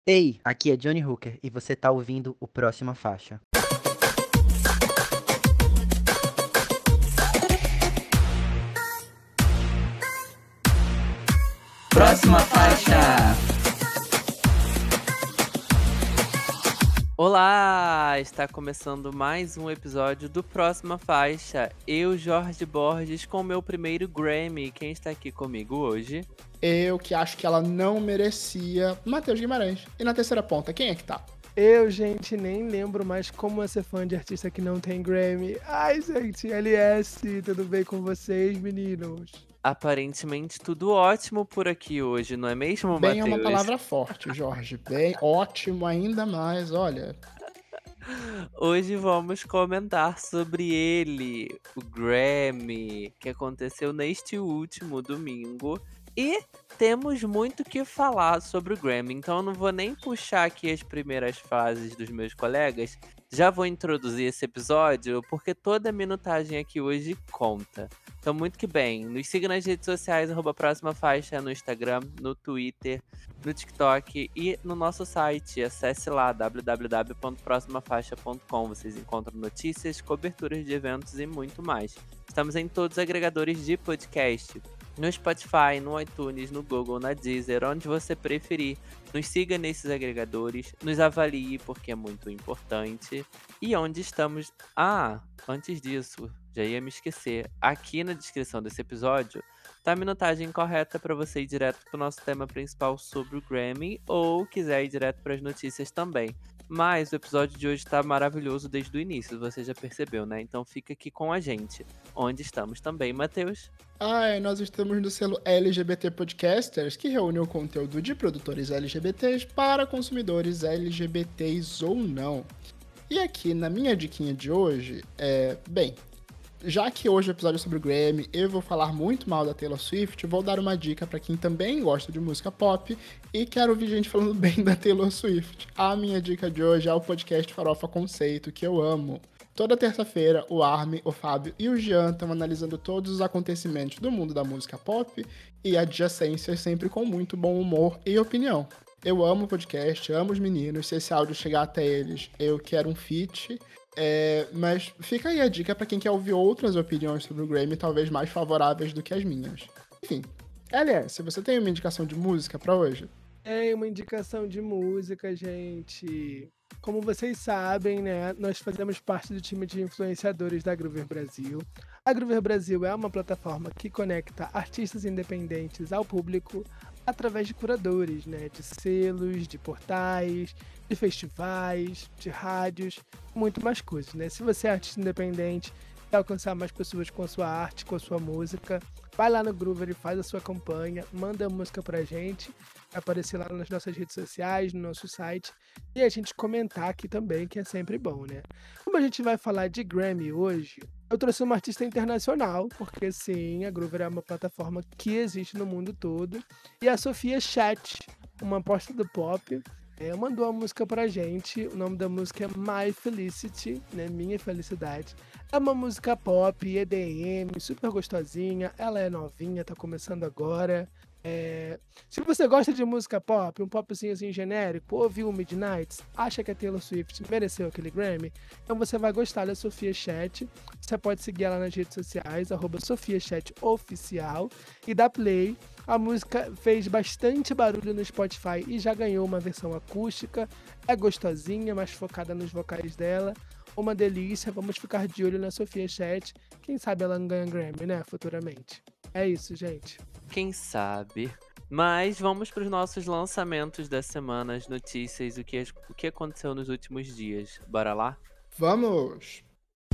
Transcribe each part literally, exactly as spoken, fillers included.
Ei, aqui é Johnny Hooker e você tá ouvindo o Próxima Faixa. Próxima faixa! Olá! Está começando mais um episódio do Próxima Faixa. Eu, Jorge Borges, com o meu primeiro Grammy. Quem está aqui comigo hoje? Eu que acho que ela não merecia, Matheus Guimarães. E na terceira ponta, quem é que tá? Eu, gente, nem lembro mais como é ser fã de artista que não tem Grammy. Ai, gente, L S, tudo bem com vocês, meninos? Aparentemente tudo ótimo por aqui hoje, não é mesmo, Bem Matheus? é uma palavra forte, Jorge. Bem, ótimo ainda mais, olha. Hoje vamos comentar sobre ele, o Grammy, que aconteceu neste último domingo. E temos muito que falar sobre o Grammy, então eu não vou nem puxar aqui as primeiras frases dos meus colegas. Já vou introduzir esse episódio, porque toda a minutagem aqui hoje conta. Então, muito que bem. Nos siga nas redes sociais, arroba Próxima Faixa, no Instagram, no Twitter, no TikTok e no nosso site. Acesse lá, w w w ponto próxima faixa ponto com. Vocês encontram notícias, coberturas de eventos e muito mais. Estamos em todos os agregadores de podcast. No Spotify, no iTunes, no Google, na Deezer, onde você preferir. Nos siga nesses agregadores, nos avalie porque é muito importante. E onde estamos... Ah, antes disso, já ia me esquecer. Aqui na descrição desse episódio tá a minutagem correta para você ir direto pro nosso tema principal sobre o Grammy ou quiser ir direto para as notícias também. Mas o episódio de hoje tá maravilhoso desde o início, você já percebeu, né? Então fica aqui com a gente. Onde estamos também, Matheus? Ai, nós estamos no selo L G B T Podcasters, que reúne o conteúdo de produtores L G B Ts para consumidores L G B Ts ou não. E aqui na minha diquinha de hoje, é, bem, já que hoje o episódio é sobre o Grammy, eu vou falar muito mal da Taylor Swift, vou dar uma dica para quem também gosta de música pop e quer ouvir gente falando bem da Taylor Swift. A minha dica de hoje é o podcast Farofa Conceito, que eu amo. Toda terça-feira, o Armin, o Fábio e o Jean estão analisando todos os acontecimentos do mundo da música pop e adjacências, sempre com muito bom humor e opinião. Eu amo o podcast, amo os meninos, se esse áudio chegar até eles, eu quero um feat. É, mas fica aí a dica pra quem quer ouvir outras opiniões sobre o Grammy, talvez mais favoráveis do que as minhas. Enfim, L S, você tem uma indicação de música pra hoje? É uma indicação de música, gente. Como vocês sabem, né, nós fazemos parte do time de influenciadores da Groover Brasil. A Groover Brasil é uma plataforma que conecta artistas independentes ao público através de curadores, né, de selos, de portais, de festivais, de rádios, muito mais coisas, né? Se você é artista independente, quer alcançar mais pessoas com a sua arte, com a sua música, vai lá no Groover e faz a sua campanha, manda a música pra gente, vai aparecer lá nas nossas redes sociais, no nosso site, e a gente comentar aqui também, que é sempre bom, né? Como a gente vai falar de Grammy hoje, eu trouxe uma artista internacional, porque sim, a Groover é uma plataforma que existe no mundo todo, e a Sofia Chat, uma aposta do pop, é, mandou a música pra gente. O nome da música é My Felicity, né? Minha Felicidade. É uma música pop, E D M, super gostosinha. Ela é novinha, tá começando agora. É... Se você gosta de música pop, um popzinho assim genérico, ouviu o Midnights, acha que a Taylor Swift mereceu aquele Grammy, então você vai gostar da Sofia Chat. Você pode seguir ela nas redes sociais, arroba Sofia Chat Oficial, e dá play. A música fez bastante barulho no Spotify e já ganhou uma versão acústica. É gostosinha, mais focada nos vocais dela. Uma delícia, vamos ficar de olho na Sofia Chat. Quem sabe ela não ganha Grammy, né, futuramente. É isso, gente. Quem sabe? Mas vamos para os nossos lançamentos da semana, as notícias, o que, o que aconteceu nos últimos dias. Bora lá? Vamos!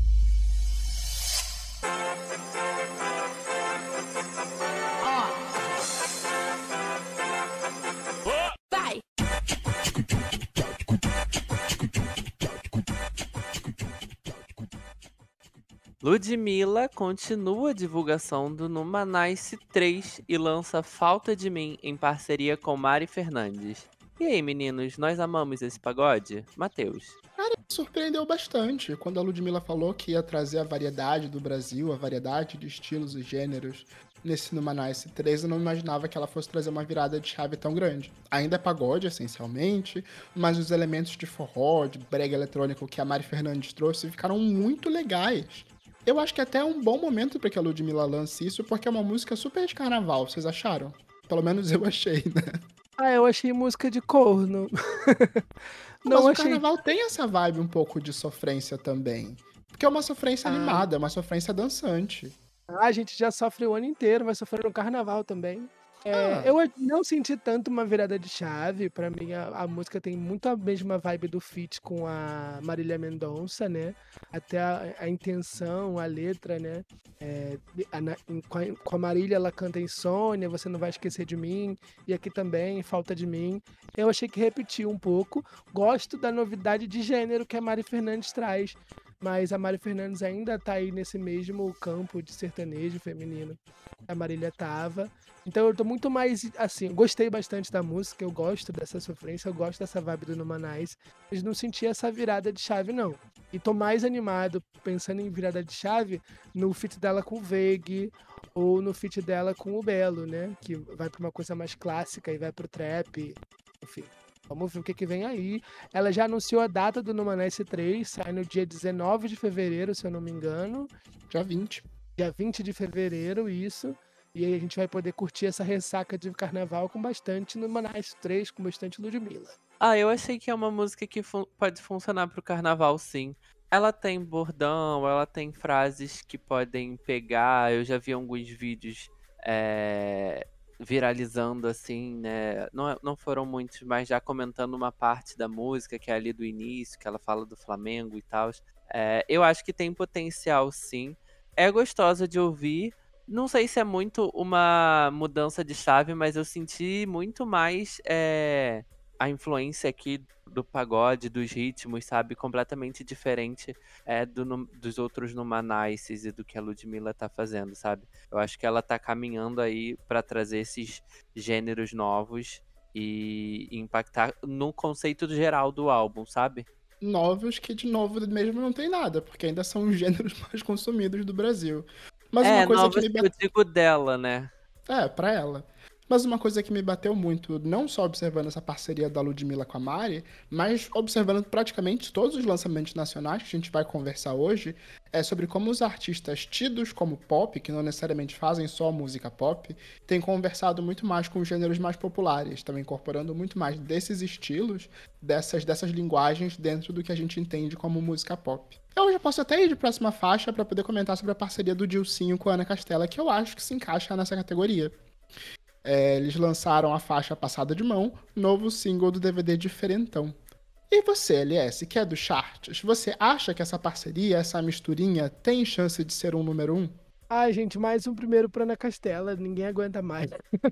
Ludmilla continua a divulgação do Numa Nice três e lança Falta de Mim em parceria com Mari Fernandes. E aí, meninos, nós amamos esse pagode? Matheus. Cara, surpreendeu bastante quando a Ludmilla falou que ia trazer a variedade do Brasil, a variedade de estilos e gêneros nesse Numanice três, eu não imaginava que ela fosse trazer uma virada de chave tão grande. Ainda é pagode, essencialmente, mas os elementos de forró, de brega eletrônico que a Mari Fernandes trouxe ficaram muito legais. Eu acho que até é um bom momento para que a Ludmilla lance isso, porque é uma música super de carnaval, vocês acharam? Pelo menos eu achei, né? Ah, eu achei música de corno. Não, Não mas achei. o carnaval tem essa vibe um pouco de sofrência também. Porque é uma sofrência Ah. animada, é uma sofrência dançante. Ah, a gente já sofre o ano inteiro, vai sofrer no carnaval também. É, Ah. Eu não senti tanto uma virada de chave. Pra mim, a, a música tem muito a mesma vibe do feat com a Marília Mendonça, né? Até a, a intenção, a letra, né? É, a, na- em- com, a, com a Marília, ela canta Insônia, Você Não Vai Esquecer de Mim. E aqui também, Falta de Mim. Eu achei que repetiu um pouco. Gosto da novidade de gênero que a Mari Fernandes traz. Mas a Mari Fernandes ainda tá aí nesse mesmo campo de sertanejo feminino. A Marília tava. Então eu tô muito mais, assim, gostei bastante da música, eu gosto dessa sofrência, eu gosto dessa vibe do Numanice, mas não senti essa virada de chave, não. E tô mais animado, pensando em virada de chave, no feat dela com o Veig, ou no feat dela com o Belo, né? Que vai pra uma coisa mais clássica e vai pro trap, enfim. Vamos ver o que, que vem aí. Ela já anunciou a data do Numanice três, sai no dia dezenove de fevereiro, se eu não me engano. Já vinte. Dia vinte de fevereiro, isso. E aí a gente vai poder curtir essa ressaca de carnaval com bastante Numanice três, com bastante Ludmilla. Ah, eu achei que é uma música que fun- pode funcionar pro carnaval, sim. Ela tem bordão, ela tem frases que podem pegar. Eu já vi alguns vídeos é, viralizando, assim, né? Não, é- não foram muitos, mas já comentando uma parte da música, que é ali do início, que ela fala do Flamengo e tal. É, eu acho que tem potencial, sim. É gostosa de ouvir. Não sei se é muito uma mudança de chave, mas eu senti muito mais é, a influência aqui do pagode, dos ritmos, sabe? Completamente diferente é, do, num- dos outros Numanices e do que a Ludmilla tá fazendo, sabe? Eu acho que ela tá caminhando aí pra trazer esses gêneros novos e impactar no conceito geral do álbum, sabe? Novos que, de novo, mesmo não tem nada, porque ainda são os gêneros mais consumidos do Brasil. Mas é, uma coisa que novos me que eu bateu. digo dela, né? É, pra ela. Mas uma coisa que me bateu muito, não só observando essa parceria da Ludmilla com a Mari, mas observando praticamente todos os lançamentos nacionais que a gente vai conversar hoje, é sobre como os artistas tidos como pop, que não necessariamente fazem só música pop, têm conversado muito mais com os gêneros mais populares, também incorporando muito mais desses estilos, dessas, dessas linguagens dentro do que a gente entende como música pop. Eu já posso até ir de próxima faixa para poder comentar sobre a parceria do Dilcinho com a Ana Castela, que eu acho que se encaixa nessa categoria. É, eles lançaram a faixa Passada de Mão, novo single do D V D Diferentão. E você, L S, que é do Charts, você acha que essa parceria, essa misturinha, tem chance de ser um número um? Ai, gente, mais um primeiro pra Ana Castela, ninguém aguenta mais.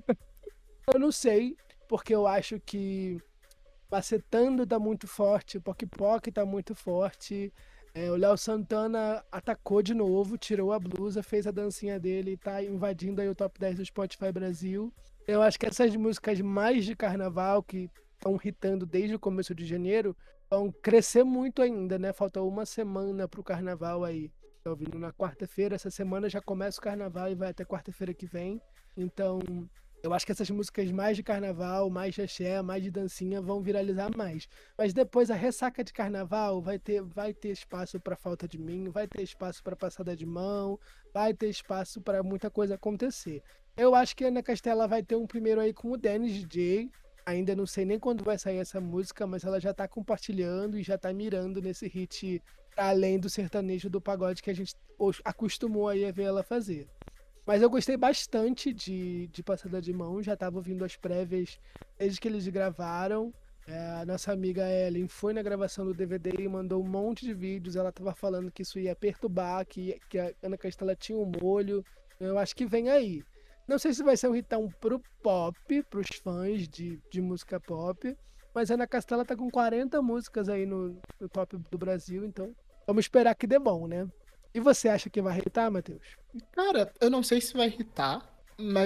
Eu não sei, porque eu acho que Macetando tá muito forte, o Poc Poc tá muito forte. É, o Léo Santana atacou de novo, tirou a blusa, fez a dancinha dele e tá invadindo aí o top dez do Spotify Brasil. Eu acho que essas músicas mais de carnaval, que estão hitando desde o começo de janeiro, vão crescer muito ainda, né? Falta uma semana pro carnaval aí. Tô vindo na quarta-feira, essa semana já começa o carnaval e vai até quarta-feira que vem. Então, eu acho que essas músicas mais de carnaval, mais de axé, mais de dancinha vão viralizar mais. Mas depois a ressaca de carnaval vai ter, vai ter espaço para Falta de Mim, vai ter espaço para Passada de Mão, vai ter espaço para muita coisa acontecer. Eu acho que a Ana Castela vai ter um primeiro aí com o Dennis D J. Ainda não sei nem quando vai sair essa música, mas ela já tá compartilhando e já tá mirando nesse hit pra além do sertanejo do pagode que a gente os- acostumou aí a ver ela fazer. Mas eu gostei bastante de, de Passada de Mão, já tava ouvindo as prévias desde que eles gravaram. É, a nossa amiga Ellen foi na gravação do D V D e mandou um monte de vídeos. Ela tava falando que isso ia perturbar, que, que a Ana Castela tinha um molho. Eu acho que vem aí. Não sei se vai ser um hitão pro pop, pros fãs de, de música pop, mas a Ana Castela tá com quarenta músicas aí no, no top do Brasil, então vamos esperar que dê bom, né? E você acha que vai hitar, Matheus? Cara, eu não sei se vai irritar, mas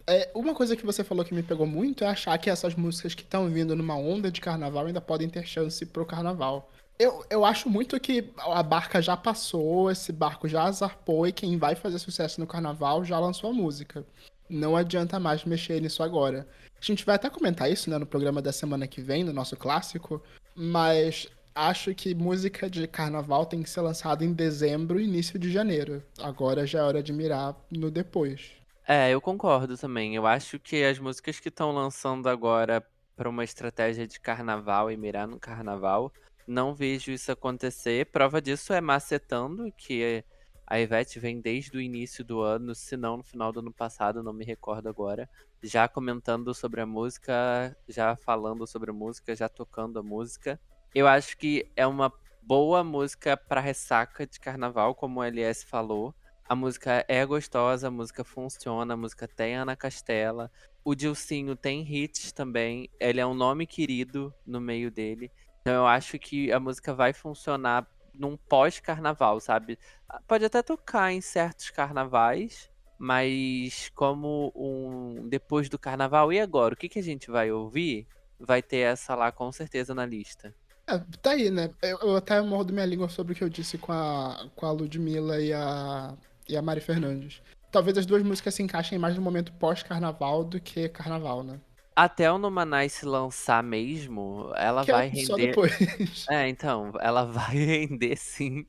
É, uma coisa que você falou que me pegou muito é achar que essas músicas que estão vindo numa onda de carnaval ainda podem ter chance pro carnaval. Eu, eu acho muito que a barca já passou, esse barco já zarpou e quem vai fazer sucesso no carnaval já lançou a música. Não adianta mais mexer nisso agora. A gente vai até comentar isso, né, no programa da semana que vem, no nosso clássico, mas acho que música de carnaval tem que ser lançada em dezembro e início de janeiro. Agora já é hora de mirar no depois. É, eu concordo também. Eu acho que as músicas que estão lançando agora para uma estratégia de carnaval e mirar no carnaval, não vejo isso acontecer. Prova disso é Macetando, que a Ivete vem desde o início do ano, se não no final do ano passado, não me recordo agora, já comentando sobre a música, já falando sobre a música, já tocando a música. Eu acho que é uma boa música para ressaca de carnaval, como o L S falou. A música é gostosa, a música funciona, a música tem Ana Castela. O Dilcinho tem hits também. Ele é um nome querido no meio dele. Então eu acho que a música vai funcionar num pós-carnaval, sabe? Pode até tocar em certos carnavais, mas como um depois do carnaval. E agora? O que, que a gente vai ouvir? Vai ter essa lá com certeza na lista. É, tá aí, né? Eu, eu até mordo minha língua sobre o que eu disse com a, com a Ludmilla e a, e a Mari Fernandes. Talvez as duas músicas se encaixem mais no momento pós-carnaval do que carnaval, né? Até o Numanai se lançar mesmo, ela Que vai é só render. depois. É, então, ela vai render sim.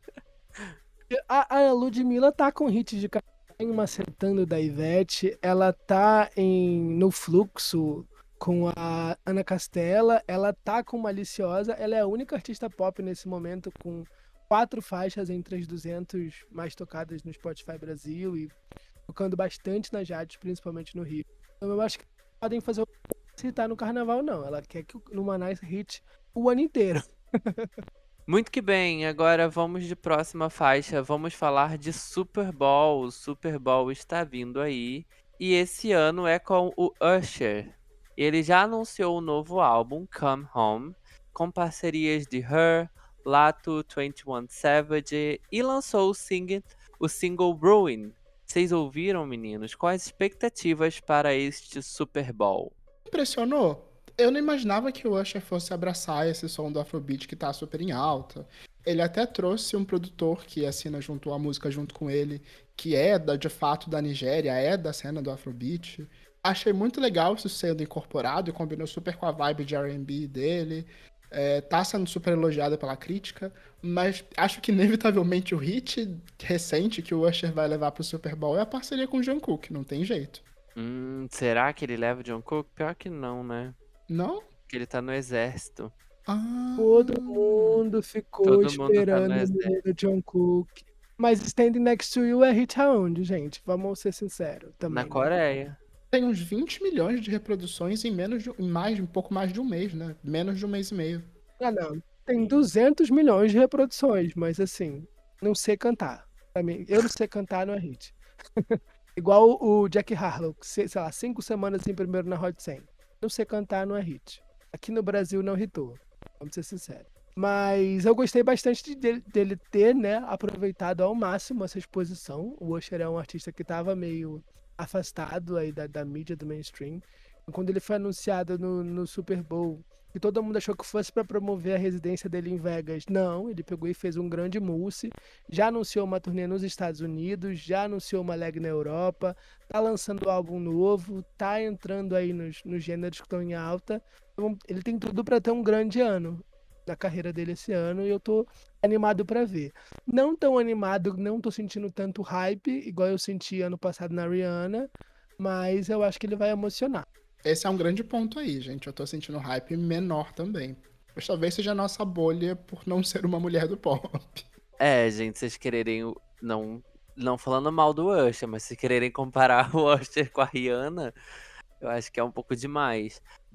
A, a Ludmilla tá com hit de carnaval em Macetando da Ivete, ela tá em No Fluxo com a Ana Castela, ela tá com Maliciosa, ela é a única artista pop nesse momento com quatro faixas entre as duzentas mais tocadas no Spotify Brasil e tocando bastante nas rádios, principalmente no Rio. Então eu acho que podem fazer o se tá no carnaval, não. Ela quer que o Numanais hit o ano inteiro. Muito que bem, agora vamos de próxima faixa. Vamos falar de Super Bowl. O Super Bowl está vindo aí. E esse ano é com o Usher. Ele já anunciou o novo álbum, Come Home, com parcerias de Her, Lato, twenty one Savage e lançou o, sing o single Ruin. Vocês ouviram, meninos? Quais as expectativas para este Super Bowl? Impressionou? Eu não imaginava que o Usher fosse abraçar esse som do Afrobeat que tá super em alta. Ele até trouxe um produtor que assina junto a música junto com ele, que é da, de fato da Nigéria, é da cena do Afrobeat. Achei muito legal isso sendo incorporado e combinou super com a vibe de R and B dele. É, tá sendo super elogiada pela crítica, mas acho que inevitavelmente o hit recente que o Usher vai levar pro Super Bowl é a parceria com o Jungkook, não tem jeito. Hum, será que ele leva o Jungkook? Pior que não, né? Não? Porque ele tá no exército. Ah, Todo mundo ficou Todo mundo tá no esperando o exército. menino John Cook. Mas Standing Next to You é hit aonde, gente? Vamos ser sinceros também. Na né? Coreia. tem uns vinte milhões de reproduções em menos de, em mais, um pouco mais de um mês, né? Menos de um mês e meio. Ah, não. Tem duzentos milhões de reproduções, mas assim, não sei cantar. Pra mim, eu não sei cantar, não é hit. Igual o Jack Harlow, que, sei lá, cinco semanas em primeiro na Hot cem. Não sei cantar, não é hit. Aqui no Brasil não hitou, vamos ser sinceros. Mas eu gostei bastante de, dele, dele ter, né, aproveitado ao máximo essa exposição. O Usher é um artista que estava meio afastado aí da, da mídia, do mainstream. Quando ele foi anunciado no, no Super Bowl, que todo mundo achou que fosse para promover a residência dele em Vegas. Não, ele pegou e fez um grande mousse, já anunciou uma turnê nos Estados Unidos, já anunciou uma leg na Europa, tá lançando um álbum novo, tá entrando aí nos, nos gêneros que estão em alta. Então, ele tem tudo para ter um grande ano da carreira dele esse ano e eu tô animado para ver. Não tão animado, não tô sentindo tanto hype, igual eu senti ano passado na Rihanna, mas eu acho que ele vai emocionar. Esse é um grande ponto aí, gente. Eu tô sentindo hype menor também. Mas talvez seja a nossa bolha por não ser uma mulher do pop. É, gente, vocês quererem. o- Não, não falando mal do Usher, mas se quererem comparar o Usher com a Rihanna, eu acho que é um pouco demais.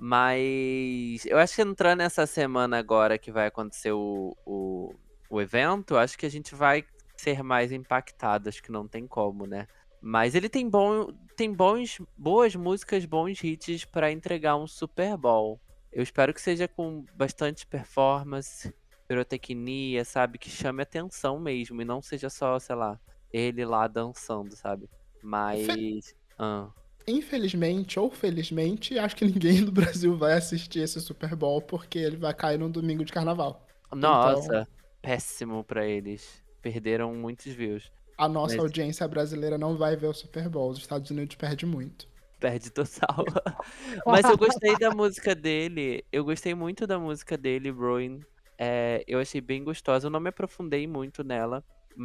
Mas eu acho que entrando nessa semana agora que vai acontecer o, o, o evento, eu acho que a gente vai ser mais impactado. Acho que não tem como, né? Mas ele tem, bom, tem bons, boas músicas, bons hits pra entregar um Super Bowl. Eu espero que seja com bastante performance, pirotecnia, sabe? Que chame atenção mesmo. E não seja só, sei lá, ele lá dançando, sabe? Mas. Ah. infelizmente ou felizmente, acho que ninguém do Brasil vai assistir esse Super Bowl porque ele vai cair num domingo de carnaval. Nossa, Então, péssimo pra eles. Perderam muitos views. a nossa Mas audiência brasileira não vai ver o Super Bowl. Os Estados Unidos perdem muito. perde total. Mas eu gostei da música dele. Eu gostei muito da música dele, Ruin. É, eu achei bem gostosa. Eu não me aprofundei muito nela,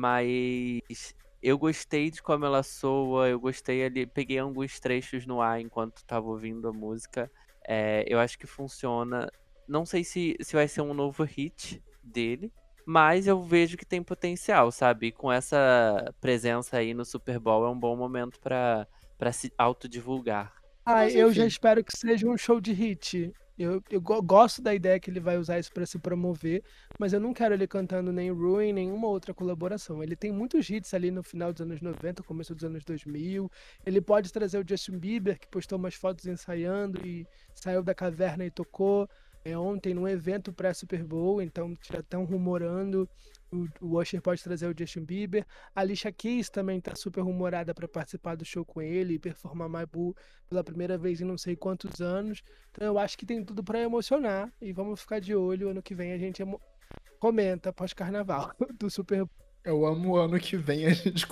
mas eu gostei de como ela soa. Eu gostei ali. Peguei alguns trechos no ar enquanto tava ouvindo a música. É, eu acho que funciona. Não sei se, se vai ser um novo hit dele, mas eu vejo que tem potencial, sabe? E com essa presença aí no Super Bowl é um bom momento pra, pra se autodivulgar. Ah, Mas eu já enfim, espero que seja um show de hit. Eu, eu go- gosto da ideia que ele vai usar isso pra se promover, mas eu não quero ele cantando nem Ruin, nenhuma outra colaboração. Ele tem muitos hits ali no final dos anos noventa, começo dos anos dois mil. Ele pode trazer o Justin Bieber, que postou umas fotos ensaiando e saiu da caverna e tocou é, ontem num evento pré-Super Bowl, então já estão rumorando. O, o Usher pode trazer o Justin Bieber. A Alicia Keys também tá super rumorada para participar do show com ele e performar My Boo pela primeira vez em não sei quantos anos. Então eu acho que tem tudo para emocionar e vamos ficar de olho. Ano que vem a gente emo- comenta pós-carnaval do Super Bowl. eu amo o ano que vem a gente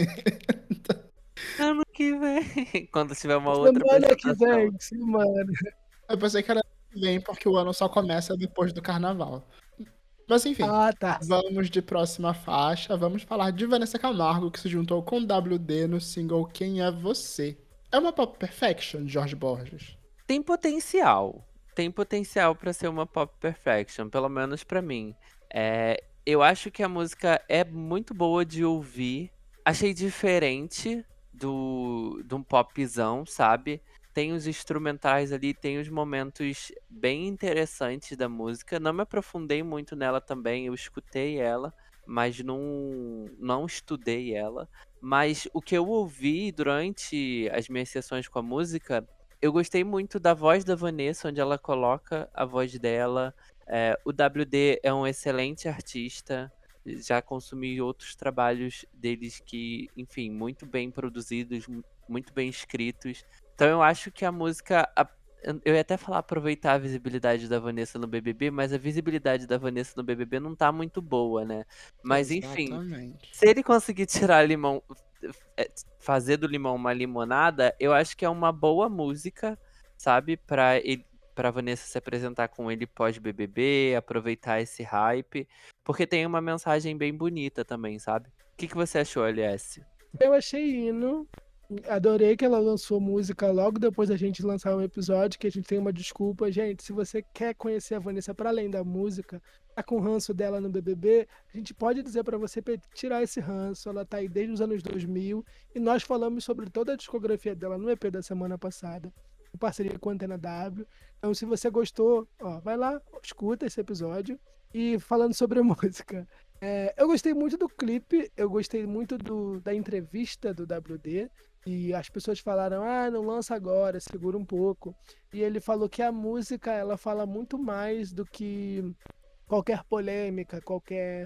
comenta. Ano que vem, quando tiver uma outra Semana que apresentação. vem, semana. Eu pensei que era ano que vem porque o ano só começa depois do carnaval. Mas enfim, Ah, tá. vamos de próxima faixa. Vamos falar de Vanessa Camargo, que se juntou com W D no single Quem é Você. É uma pop perfection, Jorge Borges. Tem potencial. Tem potencial pra ser uma pop perfection, pelo menos pra mim. É, eu acho que a música é muito boa de ouvir. Achei diferente do de um popzão, sabe? Tem os instrumentais ali, tem os momentos bem interessantes da música. Não me aprofundei muito nela também, eu escutei ela, mas não, não estudei ela. Mas o que eu ouvi durante as minhas sessões com a música, eu gostei muito da voz da Vanessa, onde ela coloca a voz dela. É, o W D é um excelente artista. Já consumi outros trabalhos deles que, enfim, muito bem produzidos, mu- muito bem escritos. Então eu acho que a música. a- Eu eu ia até falar aproveitar a visibilidade da Vanessa no B B B, mas a visibilidade da Vanessa no B B B não tá muito boa, né? Mas enfim, Exatamente. se ele conseguir tirar limão, é, fazer do limão uma limonada, eu acho que é uma boa música, sabe? Pra ele, pra Vanessa se apresentar com ele pós-B B B, aproveitar esse hype, porque tem uma mensagem bem bonita também, sabe? O que que você achou, L S? Eu achei hino. Adorei que ela lançou música logo depois da gente lançar um episódio, que a gente tem uma desculpa. Gente, se você quer conhecer a Vanessa para além da música, tá com ranço dela no B B B, a gente pode dizer para você pra tirar esse ranço. Ela tá aí desde os anos dois mil e nós falamos sobre toda a discografia dela no E P da semana passada, em parceria com a Antena W. Então, se você gostou, ó, vai lá, escuta esse episódio. E falando sobre a música, é, eu gostei muito do clipe, eu gostei muito do, da entrevista do W D. E as pessoas falaram, ah, não lança agora, segura um pouco. E ele falou que a música, ela fala muito mais do que qualquer polêmica, qualquer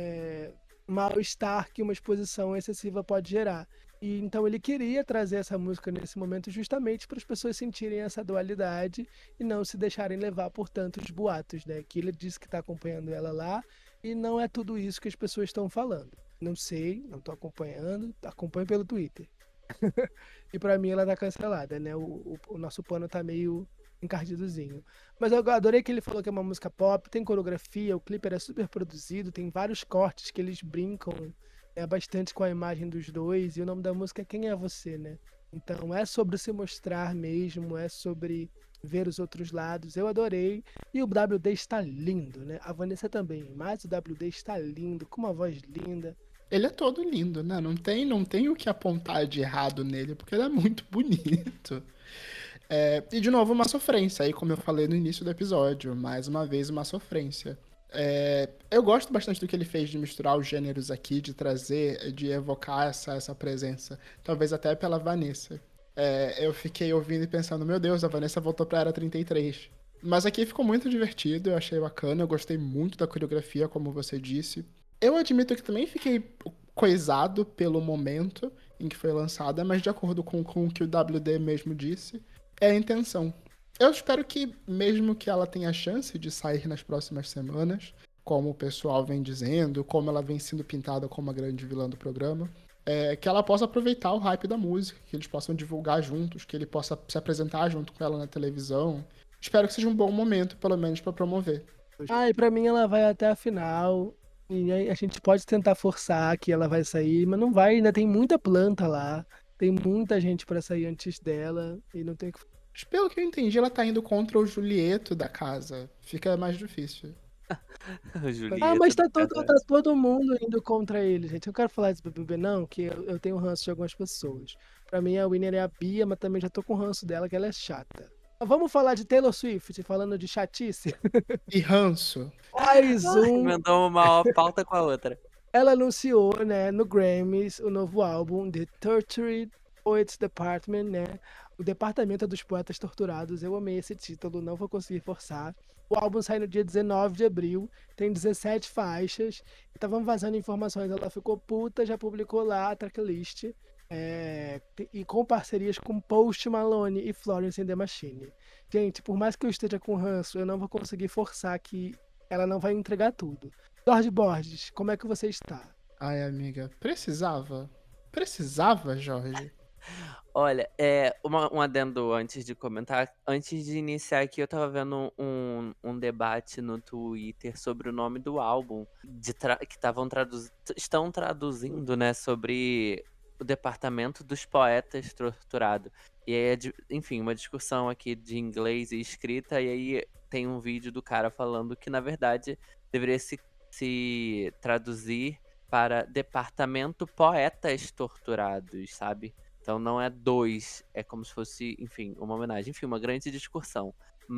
é, mal-estar que uma exposição excessiva pode gerar. E então ele queria trazer essa música nesse momento justamente para as pessoas sentirem essa dualidade e não se deixarem levar por tantos boatos, né? Que ele disse que está acompanhando ela lá e não é tudo isso que as pessoas estão falando. Não sei, não estou acompanhando, acompanho pelo Twitter. E pra mim ela tá cancelada, né? O, o, o nosso pano tá meio encardidozinho. Mas eu adorei que ele falou que é uma música pop, tem coreografia, o clipe era super produzido, tem vários cortes que eles brincam é, bastante com a imagem dos dois. E o nome da música é Quem é Você, né? Então é sobre se mostrar mesmo, é sobre ver os outros lados. Eu adorei. E o W D está lindo, né? A Vanessa também, mas o W D está lindo, com uma voz linda. Ele é todo lindo, né? Não tem, não tem o que apontar de errado nele, porque ele é muito bonito. É, e, de novo, uma sofrência, aí como eu falei no início do episódio. Mais uma vez, uma sofrência. É, eu gosto bastante do que ele fez de misturar os gêneros aqui, de trazer, de evocar essa, essa presença. Talvez até pela Vanessa. É, eu fiquei ouvindo e pensando, meu Deus, a Vanessa voltou pra Era trinta e três. Mas aqui ficou muito divertido, eu achei bacana, eu gostei muito da coreografia, como você disse. Eu admito que também fiquei coisado pelo momento. em que foi lançada, mas de acordo com, com o que o W D mesmo disse, é a intenção. Eu espero que, mesmo que ela tenha a chance de sair nas próximas semanas, como o pessoal vem dizendo, como ela vem sendo pintada como a grande vilã do programa, é, que ela possa aproveitar o hype da música, que eles possam divulgar juntos, que ele possa se apresentar junto com ela na televisão. Espero que seja um bom momento, pelo menos, para promover. Ah, e pra mim ela vai até a final. E aí a gente pode tentar forçar que ela vai sair, mas não vai, ainda tem muita planta lá. Tem muita gente pra sair antes dela e não tem que. Mas pelo que eu entendi, ela tá indo contra o Julieto da casa. Fica mais difícil. Ah, mas tá todo, tá todo mundo indo contra ele, gente. Eu não quero falar desse B B B, não, que eu, eu tenho ranço de algumas pessoas. Pra mim, a winner é a Bia, mas também já tô com ranço dela, que ela é chata. Mas vamos falar de Taylor Swift, falando de chatice. E ranço. Mais um. Mandou uma pauta com a outra. Ela anunciou, né, no Grammys, o novo álbum, The Tortured Poets Department, né? O Departamento dos Poetas Torturados. Eu amei esse título, não vou conseguir forçar. O álbum sai no dia dezenove de abril, tem dezessete faixas. Estavam vazando informações, ela ficou puta, já publicou lá a tracklist. É, e com parcerias com Post Malone e Florence and the Machine. Gente, por mais que eu esteja com ranço, eu não vou conseguir forçar que ela não vai entregar tudo. Jorge Borges, como é que você está? Ai, amiga, precisava? Precisava, Jorge? Olha, é, uma, um adendo antes de comentar. Antes de iniciar aqui, eu tava vendo um, um debate no Twitter sobre o nome do álbum, de tra- que estavam traduz- estão traduzindo, né, sobre o Departamento dos Poetas Torturado. E aí, é de- enfim, uma discussão aqui de inglês e escrita, e aí tem um vídeo do cara falando que, na verdade, deveria se, se traduzir para Departamento Poetas Torturados, sabe? Então não é dois, é como se fosse, enfim, uma homenagem. Enfim, uma grande discussão.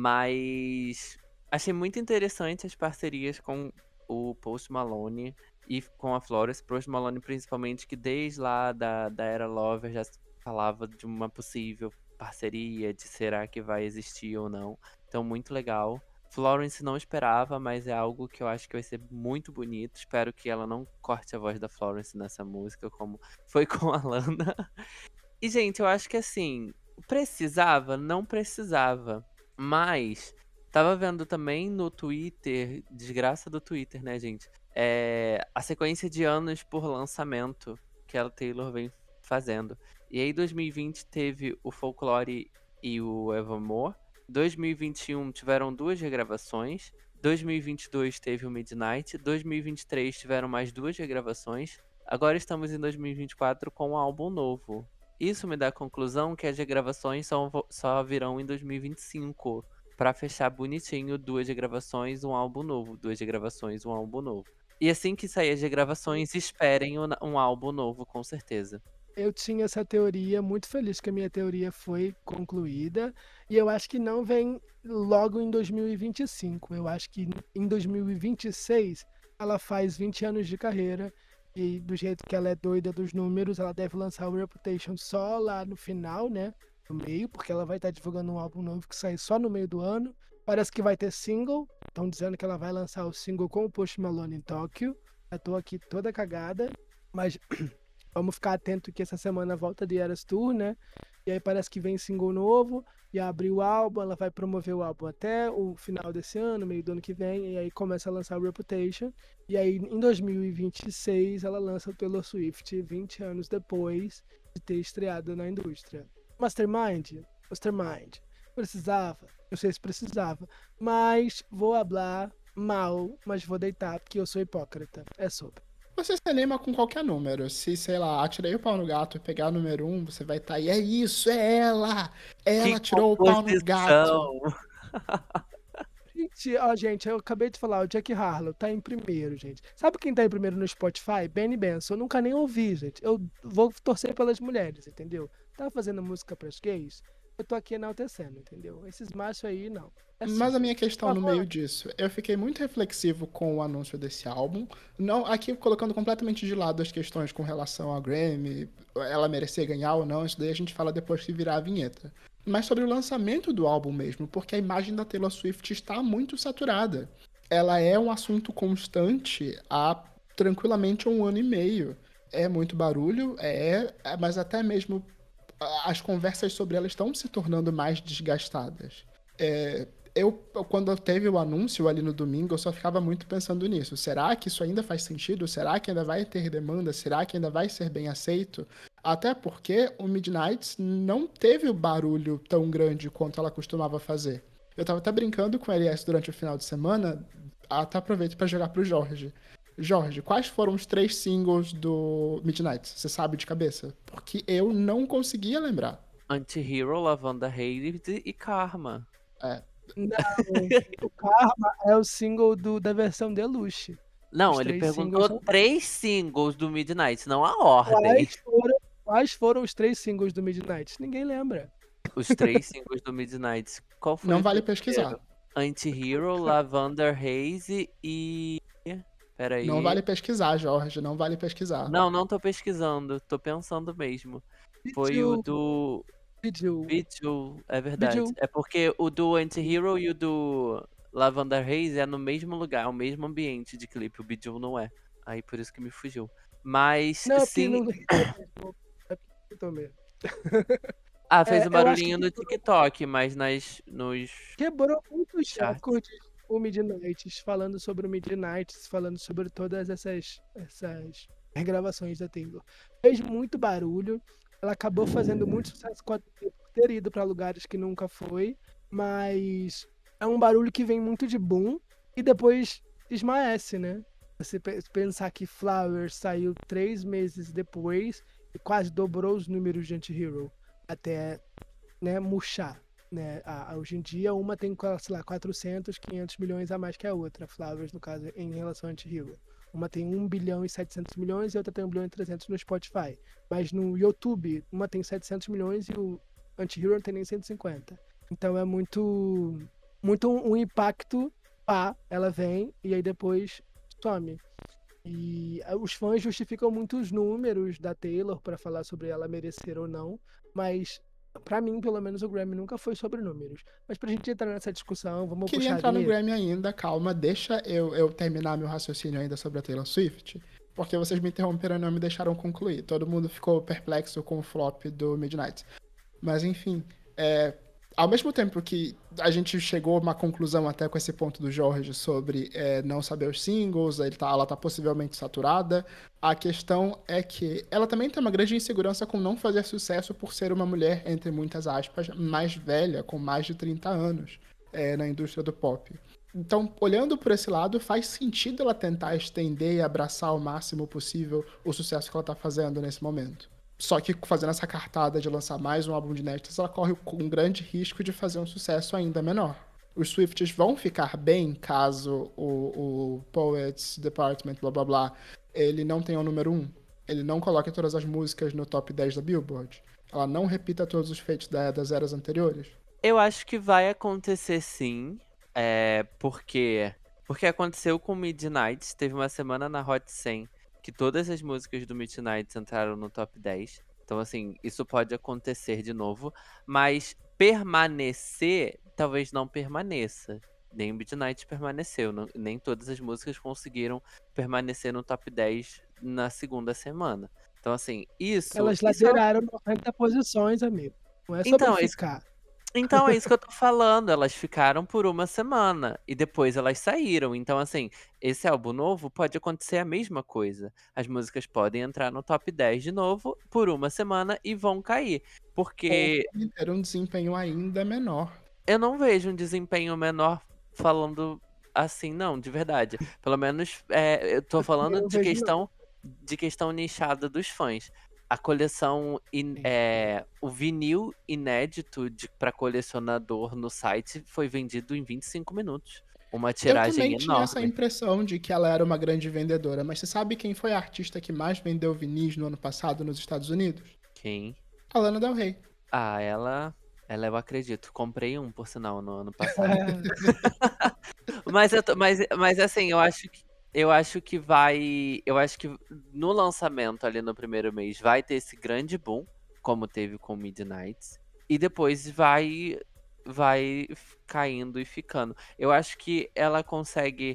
Mas achei muito interessante as parcerias com o Post Malone e com a Florence. Post Malone principalmente, que desde lá da, da Era Lover já se falava de uma possível parceria, de será que vai existir ou não. Então muito legal. Florence não esperava, mas é algo que eu acho que vai ser muito bonito. Espero que ela não corte a voz da Florence nessa música, como foi com a Lana. E, gente, eu acho que assim, precisava? Não precisava. Mas, tava vendo também no Twitter, desgraça do Twitter, né, gente? É, a sequência de anos por lançamento que a Taylor vem fazendo. E aí, dois mil e vinte teve o Folklore e o Evermore. dois mil e vinte e um tiveram duas regravações. dois mil e vinte e dois teve o Midnight. dois mil e vinte e três tiveram mais duas regravações. Agora estamos em dois mil e vinte e quatro com um álbum novo. Isso me dá a conclusão que as regravações só, só virão em dois mil e vinte e cinco. Pra fechar bonitinho, duas regravações, um álbum novo. Duas regravações, um álbum novo. E assim que sair as regravações, esperem um, um álbum novo, com certeza. Eu tinha essa teoria, muito feliz que a minha teoria foi concluída. E eu acho que não vem logo em dois mil e vinte e cinco. Eu acho que em dois mil e vinte e seis ela faz vinte anos de carreira. E do jeito que ela é doida dos números, ela deve lançar o Reputation só lá no final, né? No meio, porque ela vai estar divulgando um álbum novo que sai só no meio do ano. Parece que vai ter single. Estão dizendo que ela vai lançar o single com o Post Malone em Tóquio. Eu tô aqui toda cagada. Mas vamos ficar atento que essa semana volta de Eras Tour, né? E aí parece que vem single novo. E abre o álbum, ela vai promover o álbum até o final desse ano, meio do ano que vem. E aí começa a lançar o Reputation. E aí em dois mil e vinte e seis ela lança o Taylor Swift, vinte anos depois de ter estreado na indústria. Mastermind, Mastermind, precisava, não sei se precisava, mas vou hablar mal, mas vou deitar porque eu sou hipócrita, é sobre. Você se anima com qualquer número. Se, sei lá, atirei o pau no gato e pegar o número um, você vai estar aí. É isso, é ela! Ela Que tirou o pau no gato. composição! Gente, ó, gente, eu acabei de falar, o Jack Harlow tá em primeiro, gente. Sabe quem tá em primeiro no Spotify? Benny Benson. Eu nunca nem ouvi, gente. Eu vou torcer pelas mulheres, entendeu? Tá fazendo música pras gays? Eu tô aqui enaltecendo, entendeu? Esses machos aí, não. É Mas a simples. minha questão no Agora- meio disso, eu fiquei muito reflexivo com o anúncio desse álbum. Não, aqui colocando completamente de lado as questões com relação a Grammy, ela merecer ganhar ou não, isso daí a gente fala depois que virar a vinheta. Mas sobre o lançamento do álbum mesmo, porque a imagem da Taylor Swift está muito saturada. Ela é um assunto constante há tranquilamente um ano e meio. é muito barulho, é, é, mas até mesmo a- as conversas sobre ela estão se tornando mais desgastadas. É, eu, quando teve o anúncio ali no domingo, eu só ficava muito pensando nisso. Será que isso ainda faz sentido? Será que ainda vai ter demanda? Será que ainda vai ser bem aceito? Até porque o Midnight não teve o barulho tão grande quanto ela costumava fazer. Eu tava até brincando com a L S durante o final de semana, até aproveito para jogar pro Jorge. Jorge, quais foram os três singles do Midnight? Você sabe de cabeça? Porque eu não conseguia lembrar. Anti-Hero, Lavanda Haze e Karma. É, Não, o Karma é o single do, da versão Deluxe. Não, Os ele três perguntou singles são- três singles do Midnight, não a ordem. Quais foram, quais foram os três singles do Midnight? Ninguém lembra. Os três singles do Midnight. Qual foi não o vale terceiro? pesquisar. Anti-Hero, Lavender Haze e... Peraí. Não vale pesquisar, Jorge. Não vale pesquisar. Não, não tô pesquisando, tô pensando mesmo. Foi o do Vídeo. Vigil, é verdade. Vigil. É porque o do Anti-Hero e o do Lavender Haze é no mesmo lugar, o mesmo ambiente de clipe. O Vigil não é. Aí por isso que me fugiu. Mas Não, é porque sim. não. É porque eu mesmo. Ah, fez É, um eu acho que barulhinho no TikTok, mas nas, nos. Quebrou muitos Charts. recordes o Midnights, falando sobre o Midnights, falando sobre todas essas, essas regravações da Taylor. Fez muito barulho, ela acabou fazendo muito sucesso com a Taylor, por ter ido para lugares que nunca foi, mas é um barulho que vem muito de boom e depois esmaece, né? Você pe- pensar que Flowers saiu três meses depois e quase dobrou os números de Anti-Hero até, né, murchar. Né? A- a- hoje em dia, uma tem, sei lá, quatrocentos, quinhentos milhões a mais que a outra, Flowers, no caso, em relação a Anti-Hero. Uma tem um bilhão e setecentos milhões e a outra tem um bilhão e trezentos no Spotify. Mas no YouTube, uma tem setecentos milhões e o Anti-Hero não tem nem cento e cinquenta. Então é muito, muito um, um impacto, pá, ela vem e aí depois some. E ah, os fãs justificam muito os números da Taylor para falar sobre ela merecer ou não, mas pra mim, pelo menos, o Grammy nunca foi sobre números. Mas pra gente entrar nessa discussão, vamos Queria puxar a entrar no vinheta? Grammy ainda, calma, deixa eu, eu terminar meu raciocínio ainda sobre a Taylor Swift, porque vocês me interromperam e não me deixaram concluir. Todo mundo ficou perplexo com o flop do Midnight. Mas enfim, é, ao mesmo tempo que a gente chegou a uma conclusão até com esse ponto do Jorge sobre é, não saber os singles, ele tá, ela tá possivelmente saturada, a questão é que ela também tem uma grande insegurança com não fazer sucesso por ser uma mulher, entre muitas aspas, mais velha, com mais de trinta anos é, na indústria do pop. Então, olhando por esse lado, faz sentido ela tentar estender e abraçar ao máximo possível o sucesso que ela tá fazendo nesse momento. Só que fazendo essa cartada de lançar mais um álbum de inéditas, ela corre um grande risco de fazer um sucesso ainda menor. Os Swifties vão ficar bem caso o, o Poets Department, blá blá blá, ele não tenha o número um. Ele não coloque todas as músicas no top dez da Billboard. Ela não repita todos os feitos da- das eras anteriores. Eu acho que vai acontecer sim. É, porque. Porque aconteceu com Midnight. Teve uma semana na Hot cem que todas as músicas do Midnight entraram no top dez. Então, assim, isso pode acontecer de novo. Mas permanecer, talvez não permaneça. Nem o Midnight permaneceu. não- nem todas as músicas conseguiram permanecer no top dez na segunda semana. Então, assim, isso. Elas isso é- laderaram noventa posições, amigo. Não é sobre Então, é isso- ficar. Então é isso que eu tô falando. Elas ficaram por uma semana e depois elas saíram. Então, assim, esse álbum novo pode acontecer a mesma coisa. As músicas podem entrar no top dez de novo por uma semana e vão cair. Porque Ou ter um desempenho ainda menor. eu não vejo um desempenho menor falando assim, não, de verdade. Pelo menos é, eu tô falando não de vejo, não. questão, de questão nichada dos fãs. A coleção, in- é, o vinil inédito de, pra colecionador no site foi vendido em vinte e cinco minutos. Uma Eu tiragem também tinha essa enorme. impressão de que ela era uma grande vendedora, mas você sabe quem foi a artista que mais vendeu vinis no ano passado nos Estados Unidos? Quem? A Lana Del Rey. Ah, ela. Ela eu acredito. Comprei um, por sinal, no ano passado. Mas, eu tô- mas, mas assim, eu acho que eu acho que vai. Eu acho que no lançamento ali no primeiro mês vai ter esse grande boom, como teve com Midnight. E depois vai vai f- caindo e ficando. Eu acho que ela consegue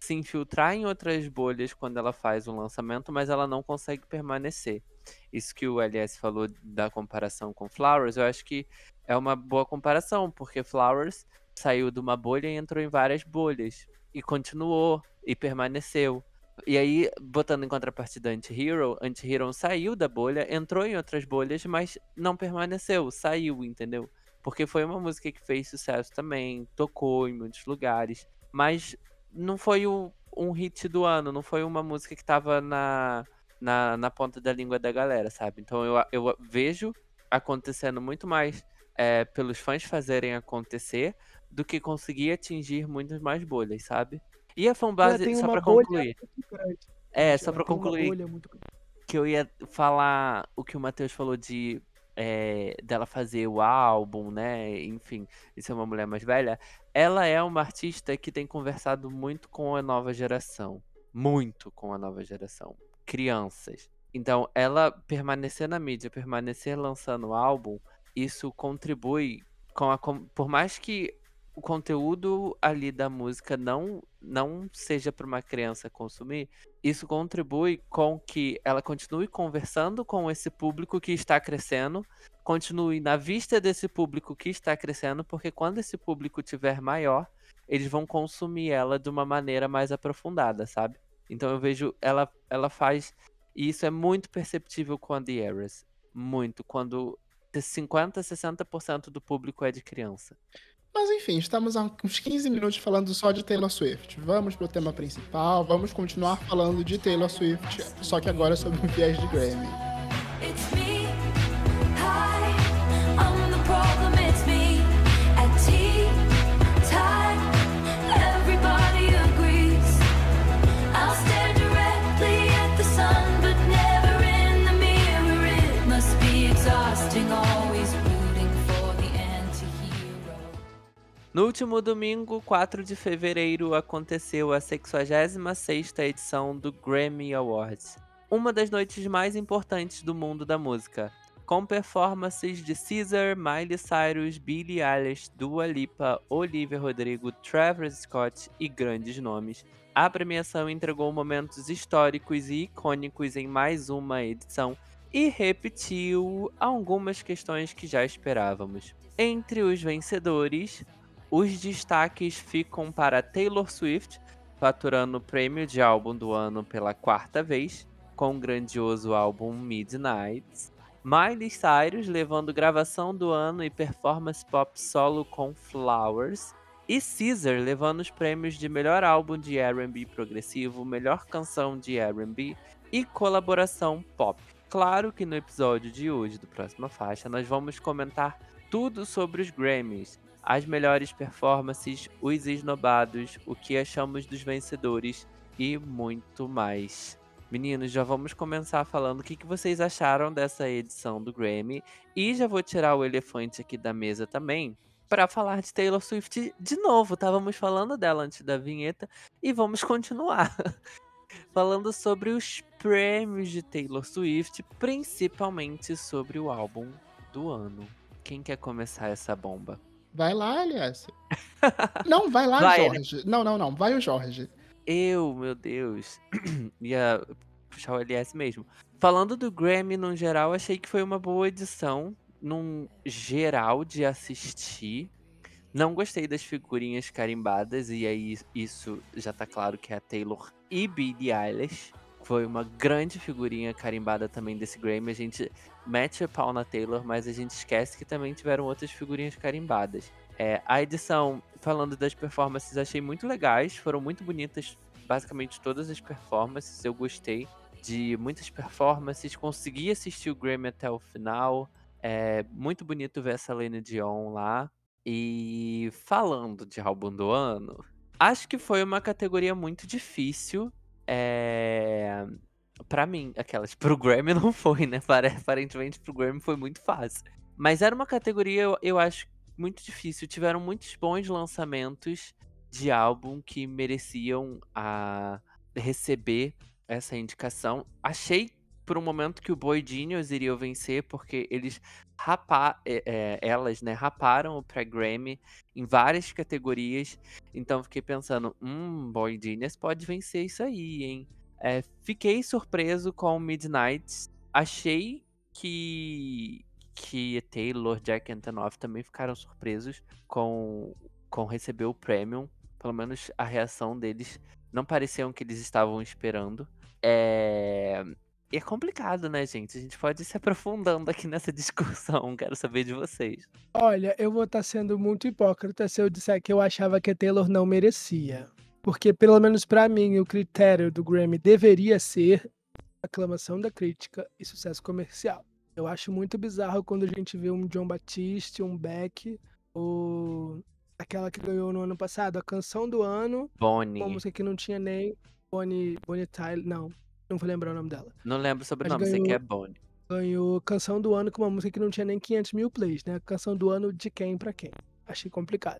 se infiltrar em outras bolhas quando ela faz um lançamento, mas ela não consegue permanecer. Isso que o L S falou da comparação com Flowers, eu acho que é uma boa comparação, porque Flowers saiu de uma bolha e entrou em várias bolhas. E continuou, e permaneceu. E aí, botando em contrapartida Anti-Hero, Anti-Hero saiu da bolha, entrou em outras bolhas, mas não permaneceu, saiu, entendeu? Porque foi uma música que fez sucesso também, tocou em muitos lugares, mas não foi o, um hit do ano, não foi uma música que tava na, na, na ponta da língua da galera, sabe? Então eu, eu vejo acontecendo muito mais é, pelos fãs fazerem acontecer do que conseguir atingir muitas mais bolhas, sabe? E a Ela fanbase, tem só uma pra bolha concluir, muito grande. é, gente, só ela pra tem uma concluir, bolha muito grande. que eu ia falar o que o Matheus falou de é, dela fazer o álbum, né? Enfim, de ser uma mulher mais velha. Ela é uma artista que tem conversado muito com a nova geração. Muito com a nova geração. Crianças. Então, ela permanecer na mídia, permanecer lançando o álbum, isso contribui com a. com- Por mais que o conteúdo ali da música não, não seja para uma criança consumir, isso contribui com que ela continue conversando com esse público que está crescendo, continue na vista desse público que está crescendo, porque quando esse público tiver maior, eles vão consumir ela de uma maneira mais aprofundada, sabe? Então eu vejo ela, ela faz, e isso é muito perceptível com a The Eras, muito, quando cinquenta, sessenta por cento do público é de criança. Mas enfim, estamos há uns quinze minutos falando só de Taylor Swift. Vamos pro tema principal, vamos continuar falando de Taylor Swift, só que agora sobre o viés de Grammy. It's me. Hi, I'm the problem. It's me. At tea time, everybody agrees. I'll stare directly at the sun, but never in the mirror. It must be exhausting, always rooting for the anti-hero. No último domingo, quatro de fevereiro, aconteceu a sexagésima sexta edição do Grammy Awards, uma das noites mais importantes do mundo da música, com performances de Caesar, Miley Cyrus, Billie Eilish, Dua Lipa, Olivia Rodrigo, Travis Scott e grandes nomes. A premiação entregou momentos históricos e icônicos em mais uma edição e repetiu algumas questões que já esperávamos. Entre os vencedores, os destaques ficam para Taylor Swift, faturando o prêmio de álbum do ano pela quarta vez, com o grandioso álbum Midnight. Miley Cyrus levando gravação do ano e performance pop solo com Flowers. E Caesar levando os prêmios de melhor álbum de R and B progressivo, melhor canção de R and B e colaboração pop. Claro que no episódio de hoje do Próxima Faixa nós vamos comentar tudo sobre os Grammys, as melhores performances, os esnobados, o que achamos dos vencedores e muito mais. Meninos, já vamos começar falando o que que vocês acharam dessa edição do Grammy. E já vou tirar o elefante aqui da mesa também para falar de Taylor Swift de novo. Estávamos falando dela antes da vinheta e vamos continuar falando sobre os prêmios de Taylor Swift, principalmente sobre o álbum do ano. Quem quer começar essa bomba? Vai lá, aliás. Não, vai lá, Vai, Jorge. Não, não, não. Vai o Jorge. Eu, meu Deus, ia puxar o L S mesmo. Falando do Grammy no geral, achei que foi uma boa edição, num geral de assistir. Não gostei das figurinhas carimbadas, e aí isso já tá claro que é a Taylor e Billie Eilish. Foi uma grande figurinha carimbada também desse Grammy. A gente mete a pau na Taylor, mas a gente esquece que também tiveram outras figurinhas carimbadas. É, a edição, falando das performances, achei muito legais, foram muito bonitas, basicamente todas as performances, eu gostei de muitas performances, consegui assistir o Grammy até o final, é muito bonito ver essa Celine Dion lá. E falando de álbum do ano, acho que foi uma categoria muito difícil, é... pra mim, aquelas, pro Grammy não foi, né, aparentemente pro Grammy foi muito fácil, mas era uma categoria, eu, eu acho, muito difícil. Tiveram muitos bons lançamentos de álbum que mereciam a receber essa indicação. Achei por um momento que o Boy Genius iria vencer, porque eles rapa é, é, elas, né, raparam o pré-Grammy em várias categorias. Então fiquei pensando, hum, Boy Genius pode vencer isso aí, hein? É, fiquei surpreso com Midnight. Achei que que Taylor, Jack Antonoff também ficaram surpresos com com receber o Premium. Pelo menos a reação deles não pareciam que eles estavam esperando. É... E é complicado, né, gente? A gente pode ir se aprofundando aqui nessa discussão. Quero saber de vocês. Olha, eu vou estar sendo muito hipócrita se eu disser que eu achava que a Taylor não merecia. Porque, pelo menos pra mim, o critério do Grammy deveria ser aclamação da crítica e sucesso comercial. Eu acho muito bizarro quando a gente vê um John Batiste, um Beck, ou aquela que ganhou no ano passado, a canção do ano, uma Bonnie. música que não tinha nem Bonnie, Bonnie Tyler, não, não vou lembrar o nome dela. Não lembro sobre o Mas nome, sei que ganhou- é Bonnie. Ganhou canção do ano com uma música que não tinha nem quinhentos mil plays, né? Canção do ano de quem pra quem. Achei complicado.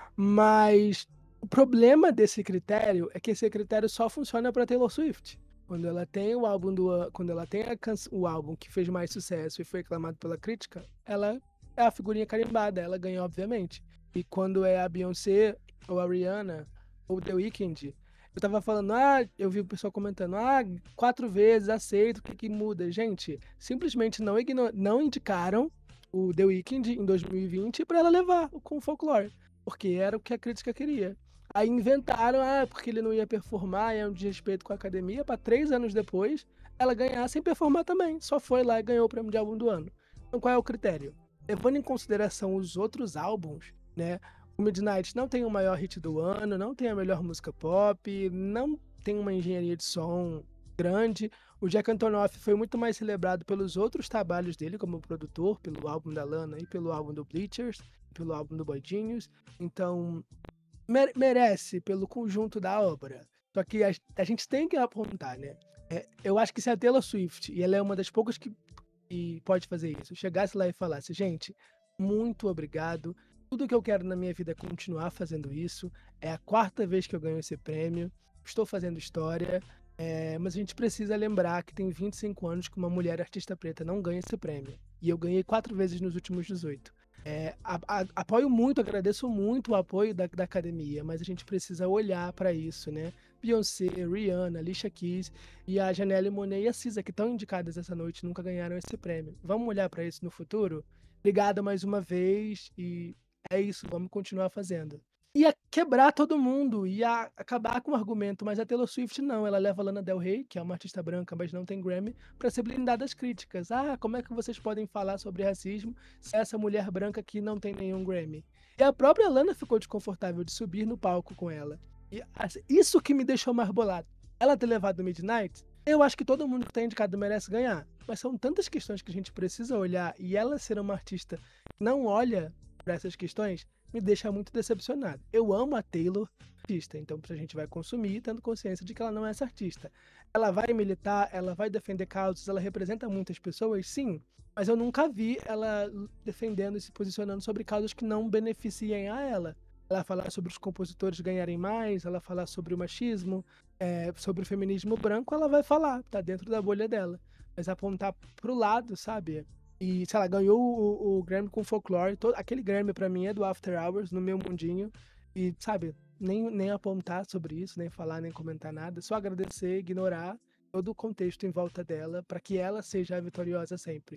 Mas o problema desse critério é que esse critério só funciona pra Taylor Swift. Quando ela tem o álbum do an- quando ela tem a canc- o álbum que fez mais sucesso e foi aclamado pela crítica, ela é a figurinha carimbada, ela ganha obviamente. E quando é a Beyoncé ou a Rihanna ou The Weeknd, eu tava falando, ah, eu vi o pessoal comentando, ah, quatro vezes, aceito, o que que muda? Gente, simplesmente não, igno- não indicaram o The Weeknd em dois mil e vinte pra ela levar com o Folklore, porque era o que a crítica queria. Aí inventaram, ah, porque ele não ia performar, é um desrespeito com a academia, pra três anos depois ela ganhar sem performar também. Só foi lá e ganhou o prêmio de álbum do ano. Então qual é o critério? Levando em consideração os outros álbuns, né? O Midnight não tem o maior hit do ano, não tem a melhor música pop, não tem uma engenharia de som grande. O Jack Antonoff foi muito mais celebrado pelos outros trabalhos dele como produtor, pelo álbum da Lana e pelo álbum do Bleachers, pelo álbum do Boy Genius. Então, mere- merece pelo conjunto da obra. Só que a, a gente tem que apontar, né? É, eu acho que se a Taylor Swift, e ela é uma das poucas que, que pode fazer isso, chegasse lá e falasse, gente, muito obrigado. Tudo que eu quero na minha vida é continuar fazendo isso. É a quarta vez que eu ganho esse prêmio. Estou fazendo história. É, mas a gente precisa lembrar que tem vinte e cinco anos que uma mulher artista preta não ganha esse prêmio. E eu ganhei quatro vezes nos últimos dezoito. É, a- a- apoio muito, agradeço muito o apoio da, da academia, mas a gente precisa olhar para isso, né? Beyoncé, Rihanna, Alicia Keys e a Janelle Monáe e a Cisa, que estão indicadas essa noite, nunca ganharam esse prêmio. Vamos olhar para isso no futuro? Obrigado mais uma vez e é isso, vamos continuar fazendo. Ia quebrar todo mundo, ia acabar com o argumento, mas a Taylor Swift não, ela leva a Lana Del Rey, que é uma artista branca, mas não tem Grammy, pra ser blindada das críticas. Ah, como é que vocês podem falar sobre racismo se essa mulher branca aqui não tem nenhum Grammy? E a própria Lana ficou desconfortável de subir no palco com ela. E assim, isso que me deixou mais bolado. Ela ter levado o Midnight, eu acho que todo mundo que tá indicado merece ganhar. Mas são tantas questões que a gente precisa olhar, e ela ser uma artista que não olha para essas questões, me deixa muito decepcionado. Eu amo a Taylor artista, então a gente vai consumir tendo consciência de que ela não é essa artista. Ela vai militar, ela vai defender causas, ela representa muitas pessoas, sim, mas eu nunca vi ela defendendo e se posicionando sobre causas que não beneficiem a ela. Ela falar sobre os compositores ganharem mais, ela falar sobre o machismo, é, sobre o feminismo branco, ela vai falar, tá dentro da bolha dela. Mas apontar pro lado, sabe? E, sei lá, ganhou o, o Grammy com Folklore. Todo, aquele Grammy pra mim é do After Hours, no meu mundinho. E, sabe, nem, nem apontar sobre isso, nem falar, nem comentar nada. Só agradecer, ignorar todo o contexto em volta dela pra que ela seja a vitoriosa sempre.